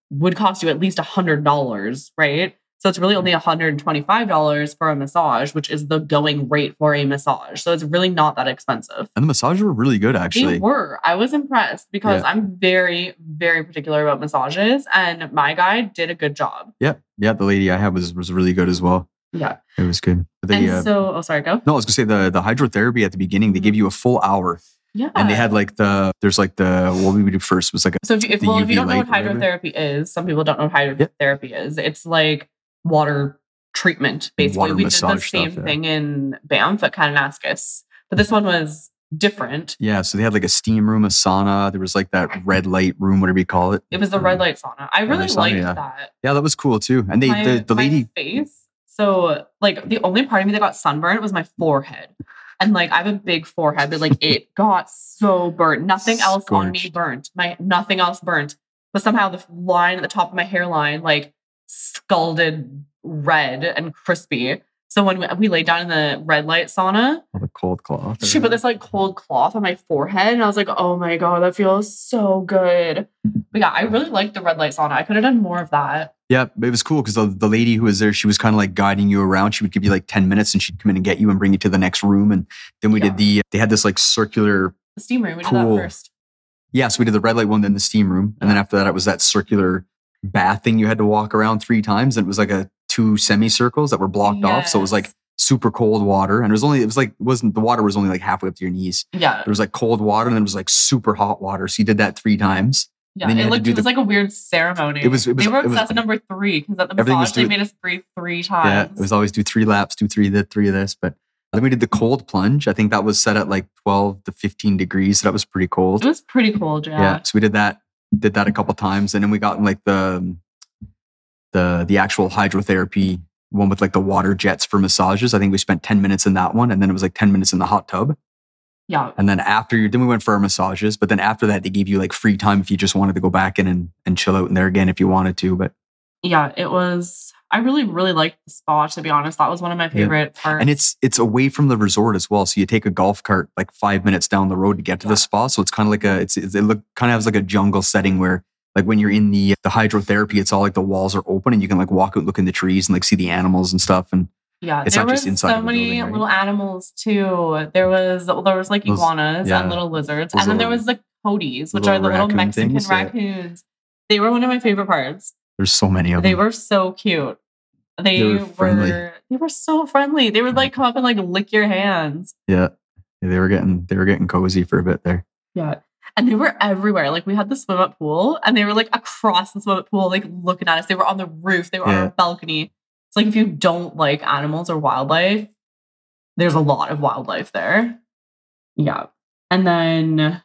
would cost you at least one hundred dollars, right? So it's really only one hundred twenty-five dollars for a massage, which is the going rate for a massage. So it's really not that expensive. And the massages were really good, actually. They were. I was impressed because Yeah. I'm very, very particular about massages, and my guy did a good job. Yeah. Yeah. The lady I had was, was really good as well. Yeah. It was good. But they, And uh, so, oh, sorry, go. no, I was gonna say the the hydrotherapy at the beginning, they Mhm. give you a full hour. Yeah. And they had like the, there's like the, what we would do first was like a, So if you, if, the well, U if V you don't know what light or whatever. hydrotherapy is, some people don't know what hydrotherapy is. It's like water treatment, basically. Water We did the massage same stuff, yeah. thing in Banff at Kananaskis, but this one was different. Yeah. So they had like a steam room, a sauna. There was like that red light room, whatever you call it. It was the red light sauna. I really light sauna, liked yeah. that. Yeah, that was cool too. And they, My, the, the my lady, face. So like the only part of me that got sunburned was my forehead. And like I have a big forehead, but like it got so burnt. Nothing else on me Scorched. burnt. My nothing else burnt. But somehow the line at the top of my hairline like scalded red and crispy. So when we, we laid down in the red light sauna, oh, the cold cloth. or she put whatever. this like cold cloth on my forehead, and I was like, "Oh my god, that feels so good." But yeah, I really liked the red light sauna. I could have done more of that. Yeah, but it was cool because the, the lady who was there, she was kind of like guiding you around. She would give you like ten minutes and she'd come in and get you and bring you to the next room. And then we Yeah. did the, they had this like circular, The steam room, we did Cool. that first. yeah, so we did the red light one, then the steam room. And then after that, it was that circular bath thing you had to walk around three times. And it was like a two semicircles that were blocked off. So it was like Yes. super cold water. And it was only, it was like, it wasn't, the water was only like halfway up to your knees. Yeah, There was like cold water and then it was like super hot water. So you did that three times. yeah. then you It had to looked. do It was the- like a weird ceremony. It was- it was- They were it was- obsessed with number three because at the Everything was massage they doing- made us breathe three Yeah, times. it was always do three laps, do three of that, three of this. But then we did the cold plunge. I think that was set at like twelve to fifteen degrees. So that was pretty cold. It was pretty cold. Yeah. Yeah. So we did that, did that a couple times. And then we got in like the, the, the actual hydrotherapy one with like the water jets for massages. I think we spent ten minutes in that one. And then it was like ten minutes in the hot tub. Yeah. And then after you, then we went for our massages. But then after that, they gave you like free time if you just wanted to go back in and, and chill out in there again if you wanted to. But Yeah. It was. I really, really liked the spa. To be honest, that was one of my favorite parts. And it's it's away from the resort as well. So you take a golf cart like five minutes down the road to get to Yeah. the spa. So it's kind of like a it's, it's it look kind of has like a jungle setting where like when you're in the the hydrotherapy, it's all like the walls are open and you can like walk out, look in the trees and like see the animals and stuff. And Yeah, It's there not just was inside so of a many building, right? little animals too. There was there was like Those- iguanas yeah. and little lizards, Those and then there little- was the coyotes, which little are the little raccoon Mexican things, yeah. raccoons. They were one of my favorite parts. there's so many of They them. were so cute. They, They were were, friendly. they were so friendly. They would like come up and like lick your hands. Yeah. Yeah, they were getting they were getting cozy for a bit there. Yeah. And they were everywhere. Like we had the swim up pool and they were like across the swim up pool, like looking at us. They were on the roof. They were on Yeah. our balcony. It's like if you don't like animals or wildlife, there's a lot of wildlife there. Yeah. And then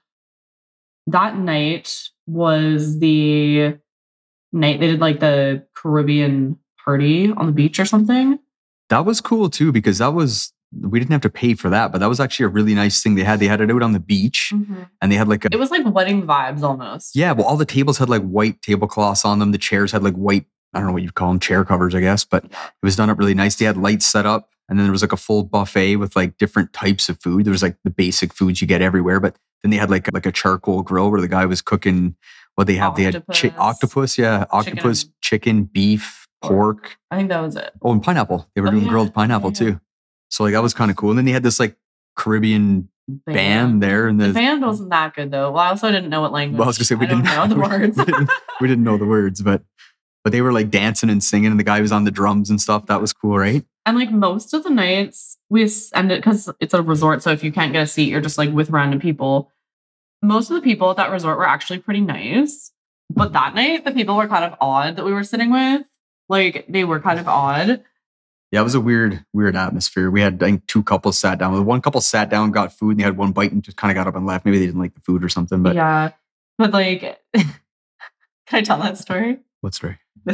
that night was the night they did like the Caribbean party on the beach or something. That was cool too because that was we didn't have to pay for that, but that was actually a really nice thing they had. They had it out on the beach and they had like a It was like wedding vibes almost. yeah, well all the tables had like white tablecloths on them. The chairs had like white, I don't know what you'd call them, chair covers, I guess, but it was done up really nice. They had lights set up and then there was like a full buffet with like different types of food. There was like the basic foods you get everywhere, but then they had like like a charcoal grill where the guy was cooking what they had. They had chi- Octopus. octopus, yeah, octopus, Chicken. chicken, beef, pork. I think that was it. Oh, and pineapple. They were Oh, doing yeah. grilled pineapple Yeah, yeah. too. So like that was kind of cool. And then they had this like Caribbean band there, and The the, band wasn't that good though. Well, I also didn't know what language. well, I was gonna say we I don't didn't know the we- words. We didn't, we didn't know the words, but but they were like dancing and singing, and the guy was on the drums and stuff. That was cool, right? And like most of the nights we s- ended because it's a resort, so if you can't get a seat, you're just like with random people. Most of the people at that resort were actually pretty nice, but that night the people were kind of odd that we were sitting with. Like they were kind of odd. Yeah, it was a weird, weird atmosphere. We had I think two couples sat down. The one couple sat down, got food, and they had one bite and just kind of got up and left. Maybe they didn't like the food or something. But yeah, but like, can I tell that story? what story?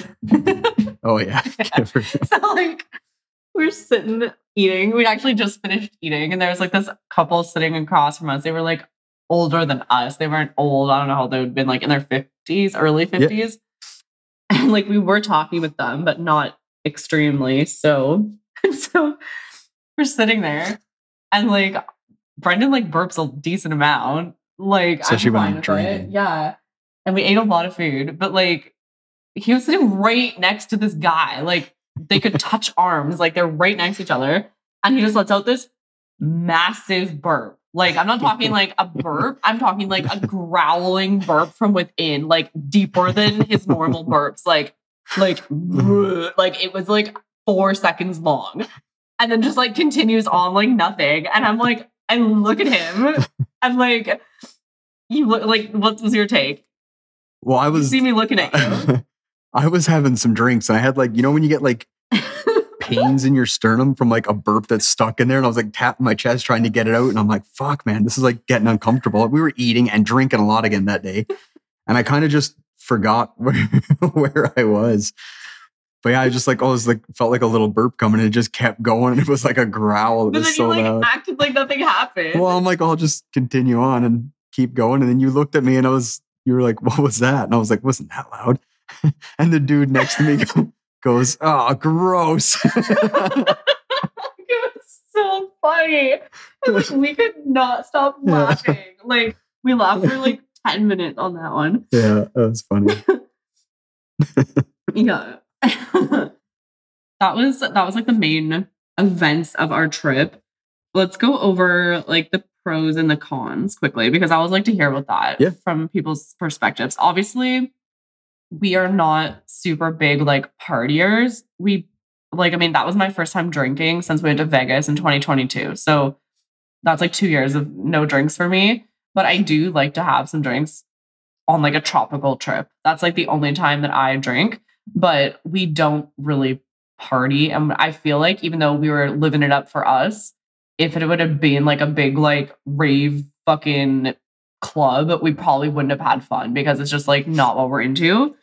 Oh yeah, So like we're sitting eating. We'd actually just finished eating, and there was like this couple sitting across from us. They were like older than us. They weren't old. I don't know how they would have been like in their fifties, early fifties. And like we were talking with them, but not extremely so. So we're sitting there and like Brendan like burps a decent amount. Like So I'm she went fine and with drinking. it. Yeah. And we ate a lot of food, but like he was sitting right next to this guy. Like they could touch arms, like they're right next to each other. And he just lets out this massive burp. Like I'm not talking like a burp. I'm talking like a growling burp from within, like deeper than his normal burps. Like, like, like it was like four seconds long. And then just like continues on like nothing. And I'm like, I look at him. I'm like, you look like, what was your take? Well, I was you see me looking at you. I was having some drinks and I had like, you know, when you get like pains in your sternum from like a burp that's stuck in there, and I was like tapping my chest trying to get it out, and I'm like, fuck man, this is like getting uncomfortable. We were eating and drinking a lot again that day, and I kind of just forgot where, where I was. But yeah, I just like, oh, it was like felt like a little burp coming, and it just kept going, and it was like a growl. It but was then so you like loud. acted like nothing happened. Well, I'm like, I'll just continue on and keep going, and then you looked at me and I was you were like, what was that? And I was like, wasn't that loud? And the dude next to me goes, oh, gross. It was so funny. And, like, we could not stop laughing. Yeah. Like we laughed for like ten minutes on that one. Yeah, that was funny. Yeah. that was that was like the main events of our trip. Let's go over like the pros and the cons quickly, because I always like to hear about that yeah. from people's perspectives. Obviously, we are not super big like partiers. We like, I mean, that was my first time drinking since we went to Vegas in twenty twenty-two. So that's like two years of no drinks for me. But I do like to have some drinks on like a tropical trip. That's like the only time that I drink, but we don't really party. And I feel like even though we were living it up for us, if it would have been like a big like rave fucking club, we probably wouldn't have had fun, because it's just like not what we're into.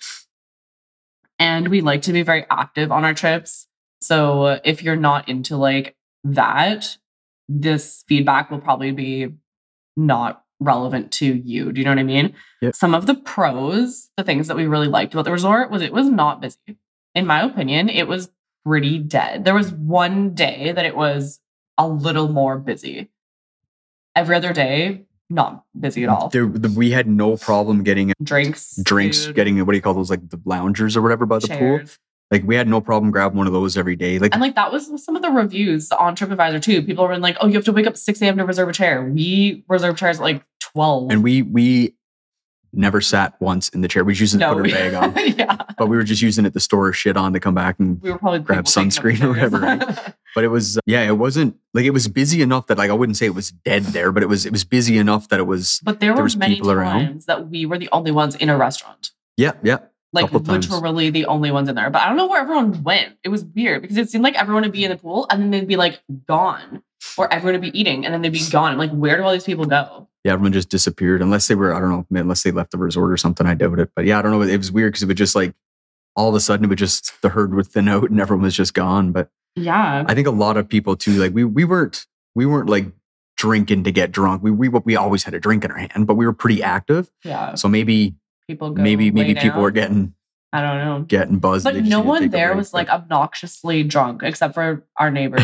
And we like to be very active on our trips. So if you're not into like that, this feedback will probably be not relevant to you. Do you know what I mean? Yep. Some of the pros, the things that we really liked about the resort was it was not busy. In my opinion, it was pretty dead. There was one day that it was a little more busy. Every other day, not busy at all. There, the, we had no problem getting drinks, drinks, food, getting what do you call those, like the loungers or whatever by the chairs. pool. Like we had no problem grabbing one of those every day. Like and like that was some of the reviews on TripAdvisor too. People were like, "Oh, you have to wake up at six a.m. to reserve a chair." We reserved chairs at like twelve, and we we never sat once in the chair. We just used it to no, put our bag on. Yeah, but we were just using it to store shit on to come back and we were probably grab sunscreen or whatever. Right? But it was, yeah, it wasn't like it was busy enough that like I wouldn't say it was dead there, but it was it was busy enough that it was. But there, there were was many people times around. that we were the only ones in a restaurant. Yeah, yeah. Like literally the only ones in there. But I don't know where everyone went. It was weird because it seemed like everyone would be in the pool and then they'd be like gone. Or everyone would be eating and then they'd be gone. I'm like, where do all these people go? Yeah, everyone just disappeared. Unless they were, I don't know, unless they left the resort or something. I doubt it. But yeah, I don't know. It was weird because it would just like, all of a sudden it would just, the herd would thin out and everyone was just gone. But yeah, I think a lot of people too, like we we weren't, we weren't like drinking to get drunk. We we we always had a drink in our hand, but we were pretty active. Yeah. So maybe, people go maybe, maybe down. people were getting, I don't know, getting buzzed. But no one there was like obnoxiously drunk except for our neighbors.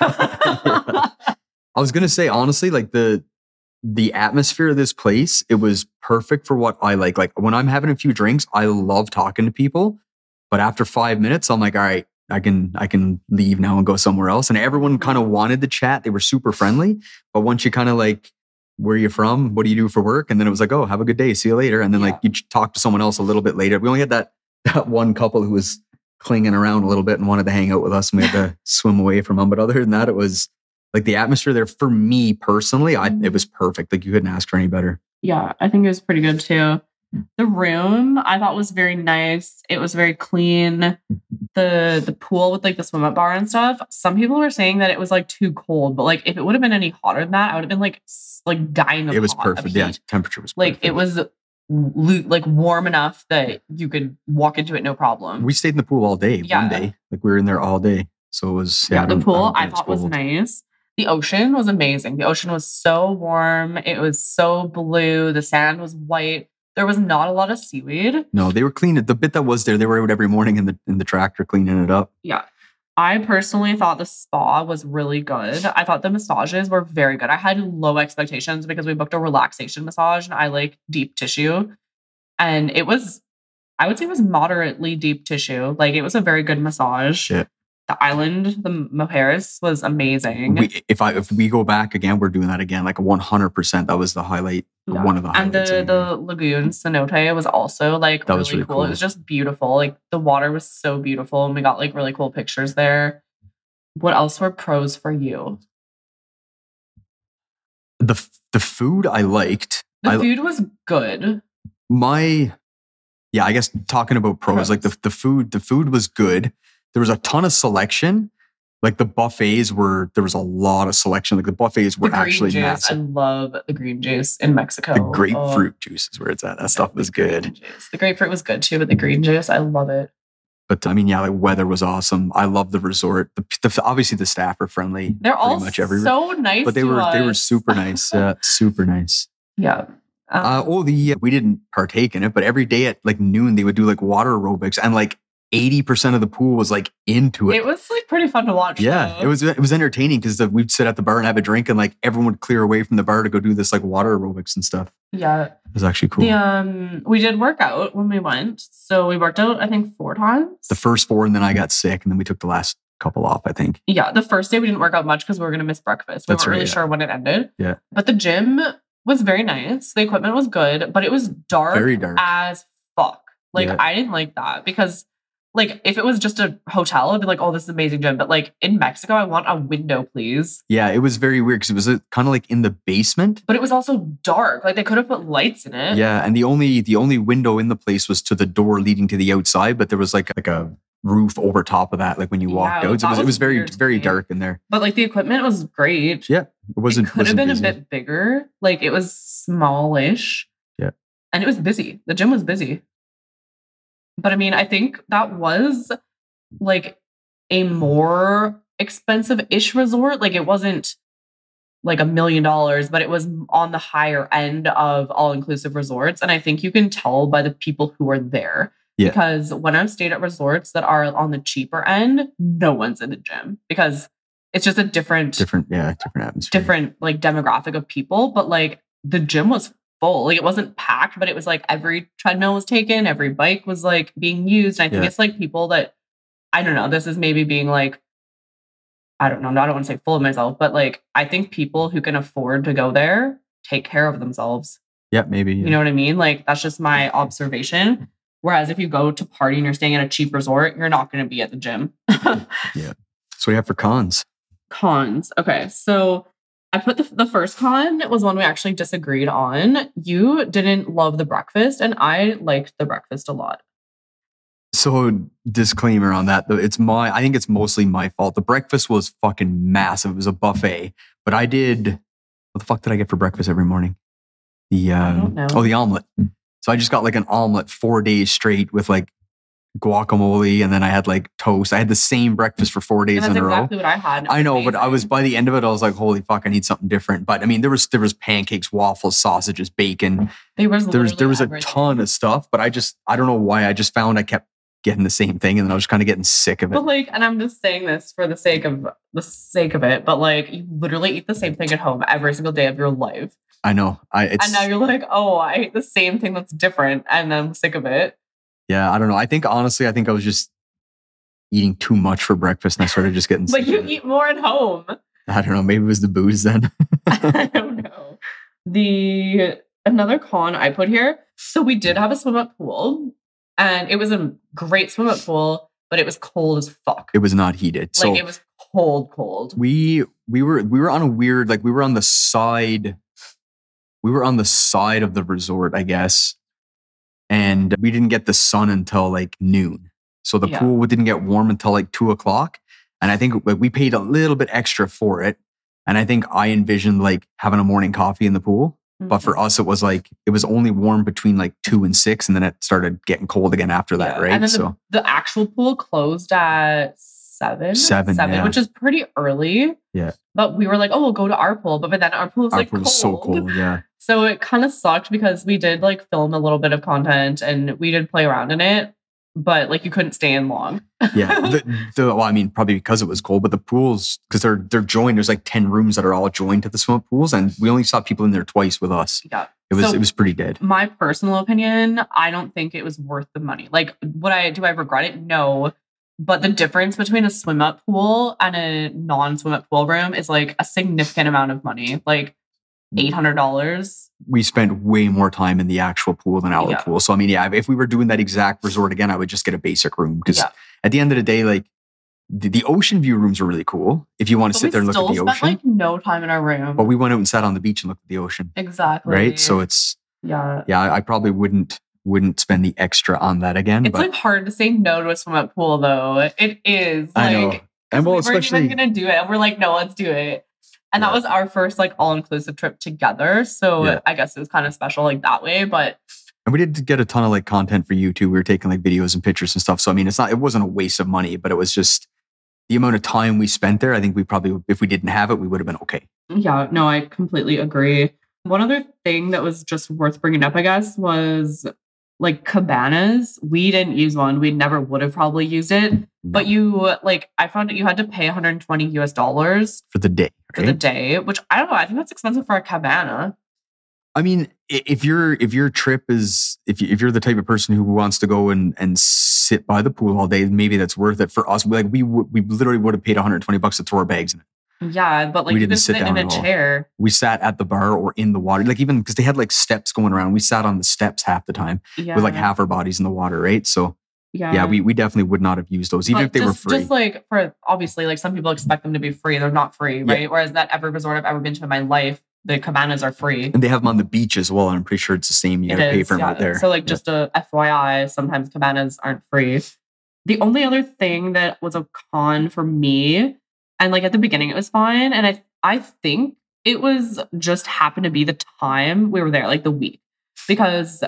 Yeah. I was going to say, honestly, like the, the atmosphere of this place, it was perfect for what I like. Like when I'm having a few drinks, I love talking to people, but after five minutes, I'm like, all right, I can, I can leave now and go somewhere else. And everyone kind of wanted to chat. They were super friendly, but once you kind of like, where are you from? What do you do for work? And then it was like, oh, have a good day. See you later. And then yeah. like you talk to someone else a little bit later. We only had that, that one couple who was clinging around a little bit and wanted to hang out with us and we had to swim away from them. But other than that, it was like the atmosphere there for me personally, I, it was perfect. Like you couldn't ask for any better. Yeah, I think it was pretty good too. The room I thought was very nice. It was very clean. The the pool with like the swim up bar and stuff. Some people were saying that it was like too cold, but like if it would have been any hotter than that, I would have been like like dying of It was hot perfect. Of Yeah, temperature was perfect. Like it was like warm enough that you could walk into it no problem. We stayed in the pool all day. Yeah. One day, like we were in there all day. So it was yeah. yeah the pool I, I thought was was nice. The ocean was amazing. The ocean was so warm. It was so blue. The sand was white. There was not a lot of seaweed. No, they were cleaning the bit that was there. They were out every morning in the in the tractor cleaning it up. Yeah. I personally thought the spa was really good. I thought the massages were very good. I had low expectations because we booked a relaxation massage and I like deep tissue. And it was, I would say it was moderately deep tissue. Like it was a very good massage. Yeah. The island, the Mujeres was amazing. We, if I if we go back again, we're doing that again. Like one hundred percent. That was the highlight. Yeah. One of the and highlights. the anyway. the lagoon cenote was also like That really, was really cool. cool. It was just beautiful. Like the water was so beautiful, and we got like really cool pictures there. What else were pros for you? The the food I liked. The I, food was good. my yeah, I guess talking about pros, Pros. like the the food, the food was good. There was a ton of selection. Like the buffets were, there was a lot of selection. Like the buffets were The green actually juice. I massive. love the green juice in Mexico. The grapefruit Oh, juice is where it's at. That stuff the was green good. juice. The grapefruit was good too, but the green juice, I love it. But I mean, yeah, like weather was awesome. I love the resort. The, the, obviously, the staff are friendly. They're all much every, so nice. but they to were they were us. super nice. Uh, super nice. Yeah. Um, Uh, oh, the we didn't partake in it, but every day at like noon they would do like water aerobics, and like eighty percent of the pool was like into it. it was like pretty fun to watch. Yeah, though. it was it was entertaining because we'd sit at the bar and have a drink, and like everyone would clear away from the bar to go do this like water aerobics and stuff. Yeah. It was actually cool. The um, we did work out when we went, so we worked out I think four times. The first four, and then I got sick, and then we took the last couple off. I think. Yeah, the first day we didn't work out much because we were gonna miss breakfast. We That's weren't right, really yeah. sure when it ended. Yeah. But the gym was very nice. The equipment was good, but it was dark, Very dark. as fuck. Like Yeah. I didn't like that because like if it was just a hotel, I'd be like, oh, this is an amazing gym. But like in Mexico, I want a window, please. Yeah, it was very weird because it was kind of like in the basement. But it was also dark. Like they could have put lights in it. Yeah, and the only the only window in the place was to the door leading to the outside, but there was like like a roof over top of that. Like when you walked Yeah, out, so it that was it was was very weird to very me. dark in there. But like the equipment was great. Yeah, it wasn't. It could have wasn't been busy. a bit bigger. Like it was smallish. Yeah. And it was busy. The gym was busy. But I mean, I think that was like a more expensive-ish resort. Like it wasn't like a million dollars, but it was on the higher end of all-inclusive resorts. And I think you can tell by the people who are there. Yeah. Because when I've stayed at resorts that are on the cheaper end, no one's in the gym because it's just a different Different, yeah, different atmosphere. different like demographic of people, but like the gym was full. Like it wasn't packed, but it was like every treadmill was taken, every bike was like being used. And I think Yeah. it's like people that I don't know, this is maybe being like I don't know, I don't want to say full of myself, but like I think people who can afford to go there take care of themselves. Yeah, maybe. Yeah. You know what I mean? Like that's just my observation. Whereas if you go to party and you're staying at a cheap resort, you're not going to be at the gym. Yeah. So we have for cons. Cons. Okay. So I put the, the first con was one we actually disagreed on. You didn't love the breakfast, and I liked the breakfast a lot. So disclaimer on that, though, it's my. I think it's mostly my fault. The breakfast was fucking massive. It was a buffet, but I did. What the fuck did I get for breakfast every morning? The um, don't know. oh, the omelet. So I just got like an omelet four days straight with like guacamole, and then I had like toast. I had the same breakfast for four days And that's in a row. exactly what I had. and it I was know, but I was amazing. by the end of it, I was like, "Holy fuck, I need something different." But I mean, there was there was pancakes, waffles, sausages, bacon. There was There was there was a literally ton of stuff, but I just I don't know why. I just found I kept getting the same thing, and then I was kind of getting sick of it. But like, and I'm just saying this for the sake of the sake of it, but like, you literally eat the same thing at home every single day of your life, I know. I it's and now you're like, oh, I ate the same thing that's different, and I'm sick of it. yeah. I don't know. I think honestly, I think I was just eating too much for breakfast, and I started just getting. But sick you of it. eat more at home. I don't know. Maybe it was the booze then. I don't know. The another con I put here. So we did have a swim up pool, and it was a great swim up pool, but it was cold as fuck. It was not heated. Like So it was cold, cold. we we were we were on a weird like we were on the side. We were on the side of the resort, I guess, and we didn't get the sun until like noon. So the Yeah. pool didn't get warm until like two o'clock. And I think like, we paid a little bit extra for it. And I think I envisioned like having a morning coffee in the pool. But for us, it was like, it was only warm between like two and six. And then it started getting cold again after that, Yeah. right? And then So the, the actual pool closed at seven. Seven, yeah. which is pretty early. Yeah. But we were like, oh, we'll go to our pool. But, but then our pool was our like pool cold. was so cold. Yeah. So it kind of sucked because we did like film a little bit of content and we did play around in it. But like you couldn't stay in long. Yeah. The, the, well, I mean, probably because it was cold, but the pools, because they're they're joined, there's like ten rooms that are all joined to the swim pools. And we only saw people in there twice with us. Yeah. It was So- it was pretty dead. My personal opinion, I don't think it was worth the money. Like, would I do I regret it? No. But the difference between a swim up pool and a non-swim up pool room is like a significant amount of money. Like eight hundred dollars. We spent way more time in the actual pool than our Yeah. pool. So I mean, yeah, if we were doing that exact resort again, I would just get a basic room because Yeah. at the end of the day, like the, the ocean view rooms are really cool if you want to But sit we there and look still at the spent ocean. like no time in our room. But we went out and sat on the beach and looked at the ocean, exactly. right? So it's yeah. yeah, I, I probably wouldn't wouldn't spend the extra on that again. It's but like hard to say no to a swim up pool though. It is. Like, I know, and well, we weren't especially even gonna do it. And we're like, no, let's do it. And that Yeah. was our first like all-inclusive trip together. So Yeah. I guess it was kind of special like that way. But and we did get a ton of like content for you too. We were taking like videos and pictures and stuff. So I mean, it's not it wasn't a waste of money, but it was just the amount of time we spent there. I think we probably, if we didn't have it, we would have been okay. yeah, no, I completely agree. One other thing that was just worth bringing up, I guess, was like cabanas. We didn't use one. We never would have probably used it. But you like, I found that you had to pay one hundred twenty U S dollars For the day, for right? the day, which I don't know. I think that's expensive for a cabana. I mean, i- if your if your trip is if you, if you're the type of person who wants to go and and sit by the pool all day, maybe that's worth it. For us, like we would, we literally would have paid one hundred twenty bucks to throw our bags in it. Yeah, but like We you didn't could sit sit in down a at all. chair. We sat at the bar or in the water, like even because they had like steps going around. We sat on the steps half the time Yeah, with like half our bodies in the water, right? So yeah, yeah, we we definitely would not have used those, even But if they were just, free. Just like for obviously, like some people expect them to be free. They're not free, Yeah. right? Whereas that every resort I've ever been to in my life, the cabanas are free. And they have them on the beach as well. And I'm pretty sure it's the same. You It gotta pay is, for them yeah. right there. So like Yeah. just a F Y I, sometimes cabanas aren't free. The only other thing that was a con for me, and like at the beginning it was fine, and I I think it was just happened to be the time we were there, like the week. Because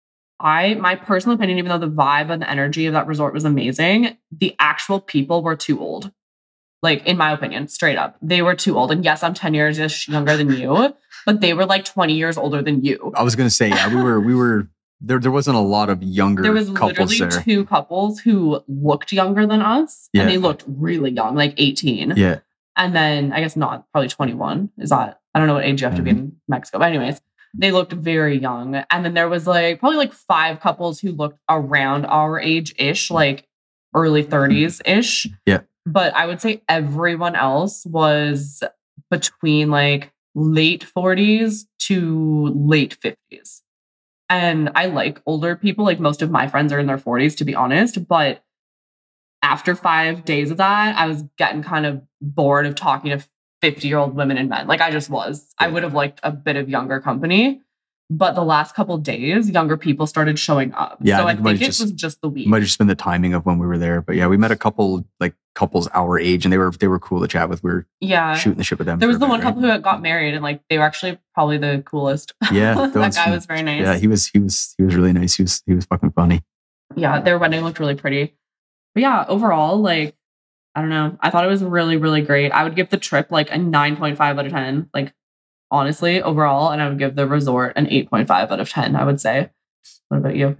I my personal opinion, even though the vibe and the energy of that resort was amazing, the actual people were too old. Like, in my opinion, straight up. They were too old. And yes, I'm ten years younger than you, but they were like twenty years older than you. I was gonna say, yeah, we were we were there. There wasn't a lot of younger There was couples literally there. two couples who looked younger than us. Yeah. And they looked really young, like eighteen. Yeah, And then I guess not, probably twenty-one. Is that, I don't know what age you have to be in Mexico. But anyways, they looked very young. And then there was like probably like five couples who looked around our age-ish, like early thirties-ish. Yeah. But I would say everyone else was between like late forties to late fifties. And I like older people. Like most of my friends are in their forties, to be honest. But after five days of that, I was getting kind of bored of talking to fifty-year-old women and men. Like I just was. I would have liked a bit of younger company. But the last couple of days, younger people started showing up. Yeah, so I I think it might think it just- was just the week. might have just been the timing of when we were there. But yeah, we met a couple like couples our age, and they were they were cool to chat with. We were yeah. shooting the shit with them. There for was a the bit, one right? couple who got married, and like they were actually probably the coolest. Yeah, that that one's guy fun. was very nice. Yeah, he was he was he was really nice. He was he was fucking funny. yeah, their wedding looked really pretty. But yeah, overall, like, I don't know. I thought it was really, really great. I would give the trip like a nine point five out of ten, like, honestly, overall. And I would give the resort an eight point five out of ten, I would say. What about you?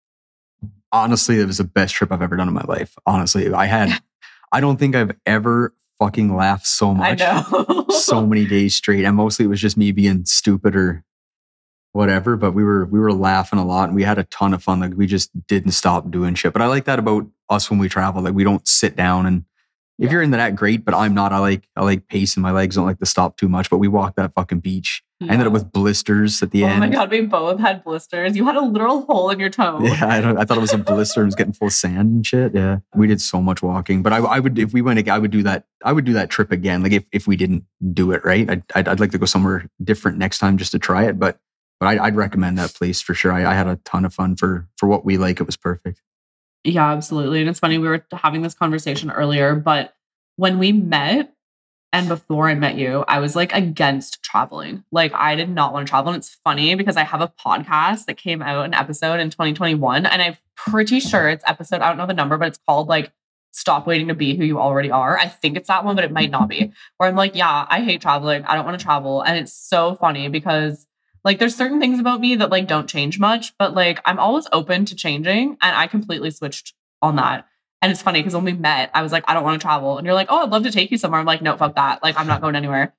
Honestly, it was the best trip I've ever done in my life. Honestly, I had I don't think I've ever fucking laughed so much. I know. so many days straight, and mostly it was just me being stupid or whatever, but we were we were laughing a lot and we had a ton of fun. Like we just didn't stop doing shit. But I like that about us when we travel. Like we don't sit down, and if Yeah. you're into that, great, but I'm not. I like I like pacing. My legs don't like to stop too much. But we walked that fucking beach. I ended up Yeah. with blisters at the Oh end. my God, we both had blisters. You had a literal hole in your toe. Yeah, I, don't, I thought it was a blister and was getting full of sand and shit. Yeah, we did so much walking. But I, I would, if we went, I would do that. I would do that trip again. Like if, if we didn't do it right, I'd, I'd, I'd like to go somewhere different next time just to try it. But but I, I'd recommend that place for sure. I, I had a ton of fun for for what we like. It was perfect. Yeah, absolutely. And it's funny, we were having this conversation earlier, but when we met and before I met you, I was like against traveling. Like I did not want to travel. And it's funny because I have a podcast that came out, an episode in twenty twenty-one. And I'm pretty sure it's episode, I don't know the number, but it's called like Stop Waiting to Be Who You Already Are. I think it's that one, but it might not be. Where I'm like, yeah, I hate traveling. I don't want to travel. And it's so funny because like there's certain things about me that like don't change much, but like I'm always open to changing. And I completely switched on that. And it's funny because when we met, I was like, I don't want to travel. And you're like, oh, I'd love to take you somewhere. I'm like, no, fuck that. Like, I'm not going anywhere.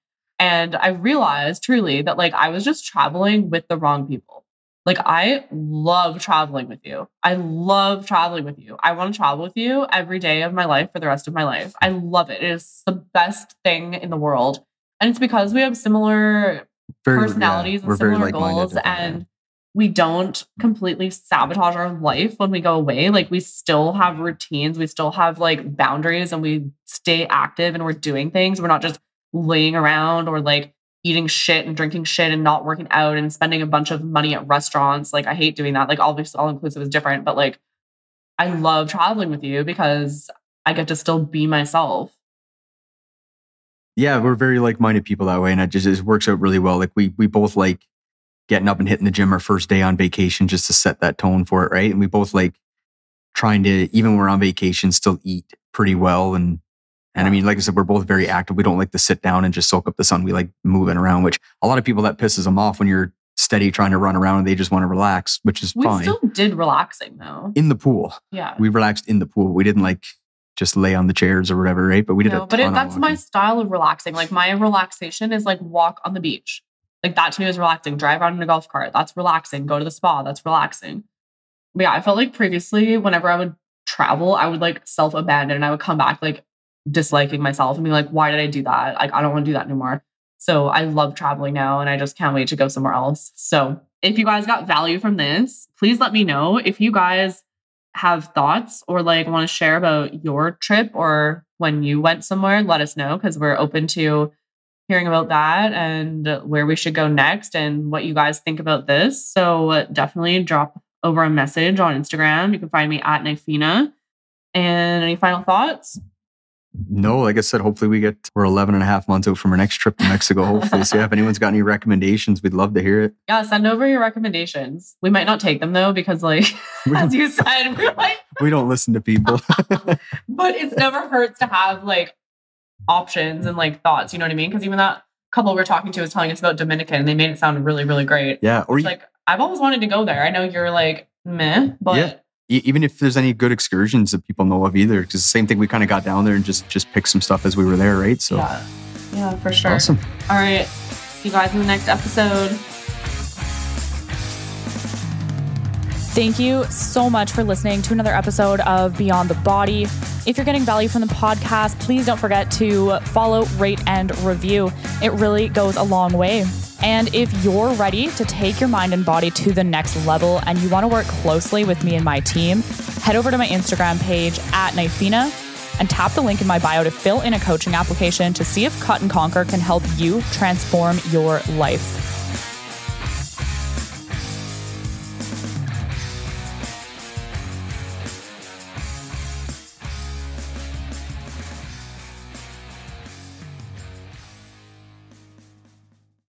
And I realized truly that like I was just traveling with the wrong people. Like I love traveling with you. I love traveling with you. I want to travel with you every day of my life for the rest of my life. I love it. It is the best thing in the world. And it's because we have similar very, personalities yeah, and similar goals. And yeah. we don't completely sabotage our life when we go away. Like we still have routines. We still have like boundaries and we stay active and we're doing things. We're not just laying around or like eating shit and drinking shit and not working out and spending a bunch of money at restaurants. Like I hate doing that. Like obviously all inclusive is different, but like I love traveling with you because I get to still be myself. Yeah, we're very like-minded people that way. And it just it works out really well. Like we we both like getting up and hitting the gym our first day on vacation just to set that tone for it, right? And we both like trying to, even when we're on vacation, still eat pretty well. And And I mean, like I said, we're both very active. We don't like to sit down and just soak up the sun. We like moving around, which a lot of people that pisses them off when you're steady trying to run around and they just want to relax, which is we fine. We still did relaxing though. In the pool. Yeah. We relaxed in the pool. We didn't like just lay on the chairs or whatever, right? But we did no, a but ton it, that's of my style of relaxing. Like my relaxation is like walk on the beach. Like that to me is relaxing. Drive around in a golf cart. That's relaxing. Go to the spa. That's relaxing. But yeah, I felt like previously whenever I would travel, I would like self-abandon and I would come back like disliking myself and being like, why did I do that? Like, I don't want to do that anymore. So I love traveling now and I just can't wait to go somewhere else. So if you guys got value from this, please let me know. If you guys have thoughts or like want to share about your trip or when you went somewhere, let us know because we're open to hearing about that and where we should go next and what you guys think about this. So definitely drop over a message on Instagram. You can find me at Nifina. And any final thoughts? No, like I said, hopefully we get, we're eleven and a half months out from our next trip to Mexico, hopefully. So yeah, if anyone's got any recommendations, we'd love to hear it. Yeah, send over your recommendations. We might not take them though, because like, as you said, we're like, we don't listen to people. But it's never hurts to have like options and like thoughts, you know what I mean? Because even that couple we're talking to was telling us about Dominican and they made it sound really, really great. Yeah. Or you, like, I've always wanted to go there. I know you're like, meh, but... Yeah. Even if there's any good excursions that people know of either, because the same thing, we kind of got down there and just just picked some stuff as we were there, right? So yeah, yeah, for sure. Awesome. All right, see you guys in the next episode. Thank you so much for listening to another episode of Beyond the Body. If you're getting value from the podcast, please don't forget to follow, rate, and review. It really goes a long way. And if you're ready to take your mind and body to the next level and you want to work closely with me and my team, head over to my Instagram page at Nifina and tap the link in my bio to fill in a coaching application to see if Cut and Conquer can help you transform your life.